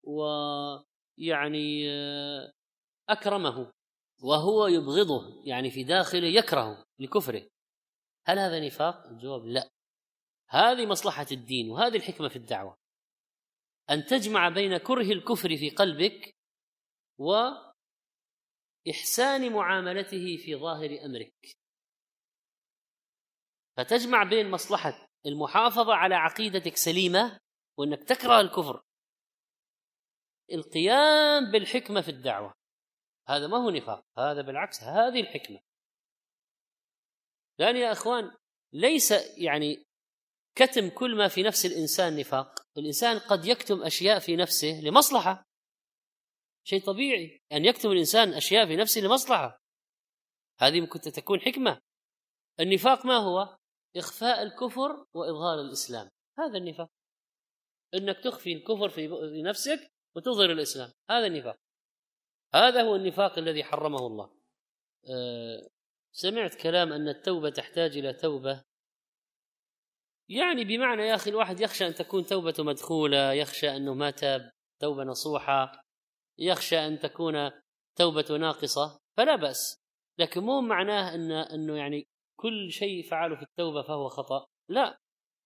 ويعني أكرمه وهو يبغضه، يعني في داخله يكره لكفره، هل هذا نفاق؟ الجواب لا. هذه مصلحة الدين وهذه الحكمة في الدعوة، أن تجمع بين كره الكفر في قلبك وإحسان معاملته في ظاهر أمرك، فتجمع بين مصلحة المحافظة على عقيدتك سليمة وأنك تكره الكفر، القيام بالحكمة في الدعوة، هذا ما هو نفاق، هذا بالعكس هذه الحكمة. لأن يا أخوان ليس يعني كتم كل ما في نفس الإنسان نفاق، الإنسان قد يكتم أشياء في نفسه لمصلحة، شيء طبيعي أن يكتم الإنسان أشياء في نفسه لمصلحة، هذه ممكن تكون حكمة. النفاق ما هو؟ إخفاء الكفر وإظهار الإسلام، هذا النفاق، إنك تخفي الكفر في نفسك وتظهر الإسلام، هذا النفاق، هذا هو النفاق الذي حرمه الله. أه سمعت كلام أن التوبة تحتاج إلى توبة، يعني بمعنى يا أخي الواحد يخشى أن تكون توبة مدخولة، يخشى أنه ما تاب توبة نصوحة، يخشى أن تكون توبة ناقصة، فلا بأس، لكن مو معناه أن أنه يعني كل شيء فعله في التوبة فهو خطأ، لا.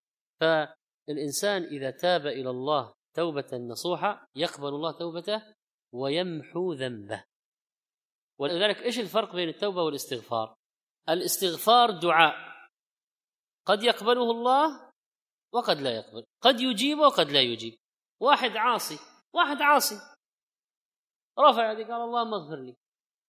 فالإنسان إذا تاب إلى الله توبة نصوحة يقبل الله توبته ويمحو ذنبه. ولذلك إيش الفرق بين التوبة والاستغفار؟ الاستغفار دعاء قد يقبله الله وقد لا يقبل، قد يجيب وقد لا يجيب. واحد عاصي واحد عاصي رفع يديه قال اللهم اغفر لي،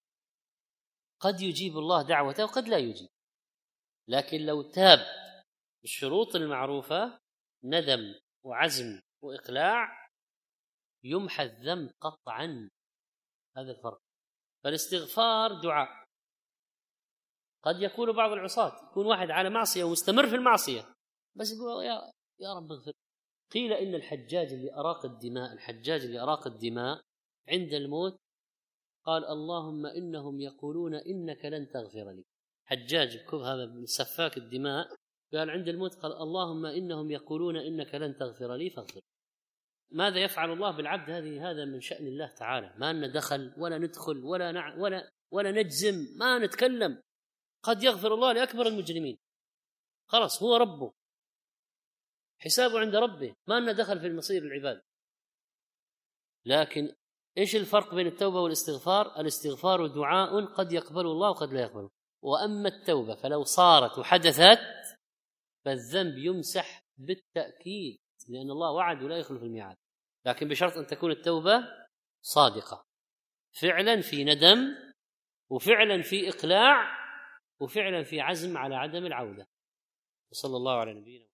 قد يجيب الله دعوته وقد لا يجيب، لكن لو تاب بالشروط المعروفة ندم وعزم وإقلاع يمحى الذنب قطعا، هذا الفرق. فالاستغفار دعاء. قد يقول بعض العصاة يكون واحد على معصية ومستمر في المعصية بس يقول يا يا رب اغفر. قيل إن الحجاج اللي أراق الدماء الحجاج اللي أراق الدماء عند الموت قال اللهم إنهم يقولون إنك لن تغفر لي. حجاج هذا من سفاك الدماء قال عند الموت قال اللهم إنهم يقولون إنك لن تغفر لي فاغفر. ماذا يفعل الله بالعبد؟ هذه هذا من شأن الله تعالى، ما لنا دخل ولا ندخل ولا نع ولا ولا نجزم، ما نتكلم. قد يغفر الله لأكبر المجرمين، خلاص هو ربه، حسابه عند ربه، ما لنا دخل في المصير العباد. لكن إيش الفرق بين التوبة والاستغفار؟ الاستغفار دعاء قد يقبله الله وقد لا يقبله، وأما التوبة فلو صارت وحدثت فالذنب يمسح بالتأكيد، لأن الله وعد ولا يخلف الميعاد، لكن بشرط أن تكون التوبة صادقة فعلا في ندم وفعلا في إقلاع وفعلا في عزم على عدم العودة. وصلى الله على نبينا.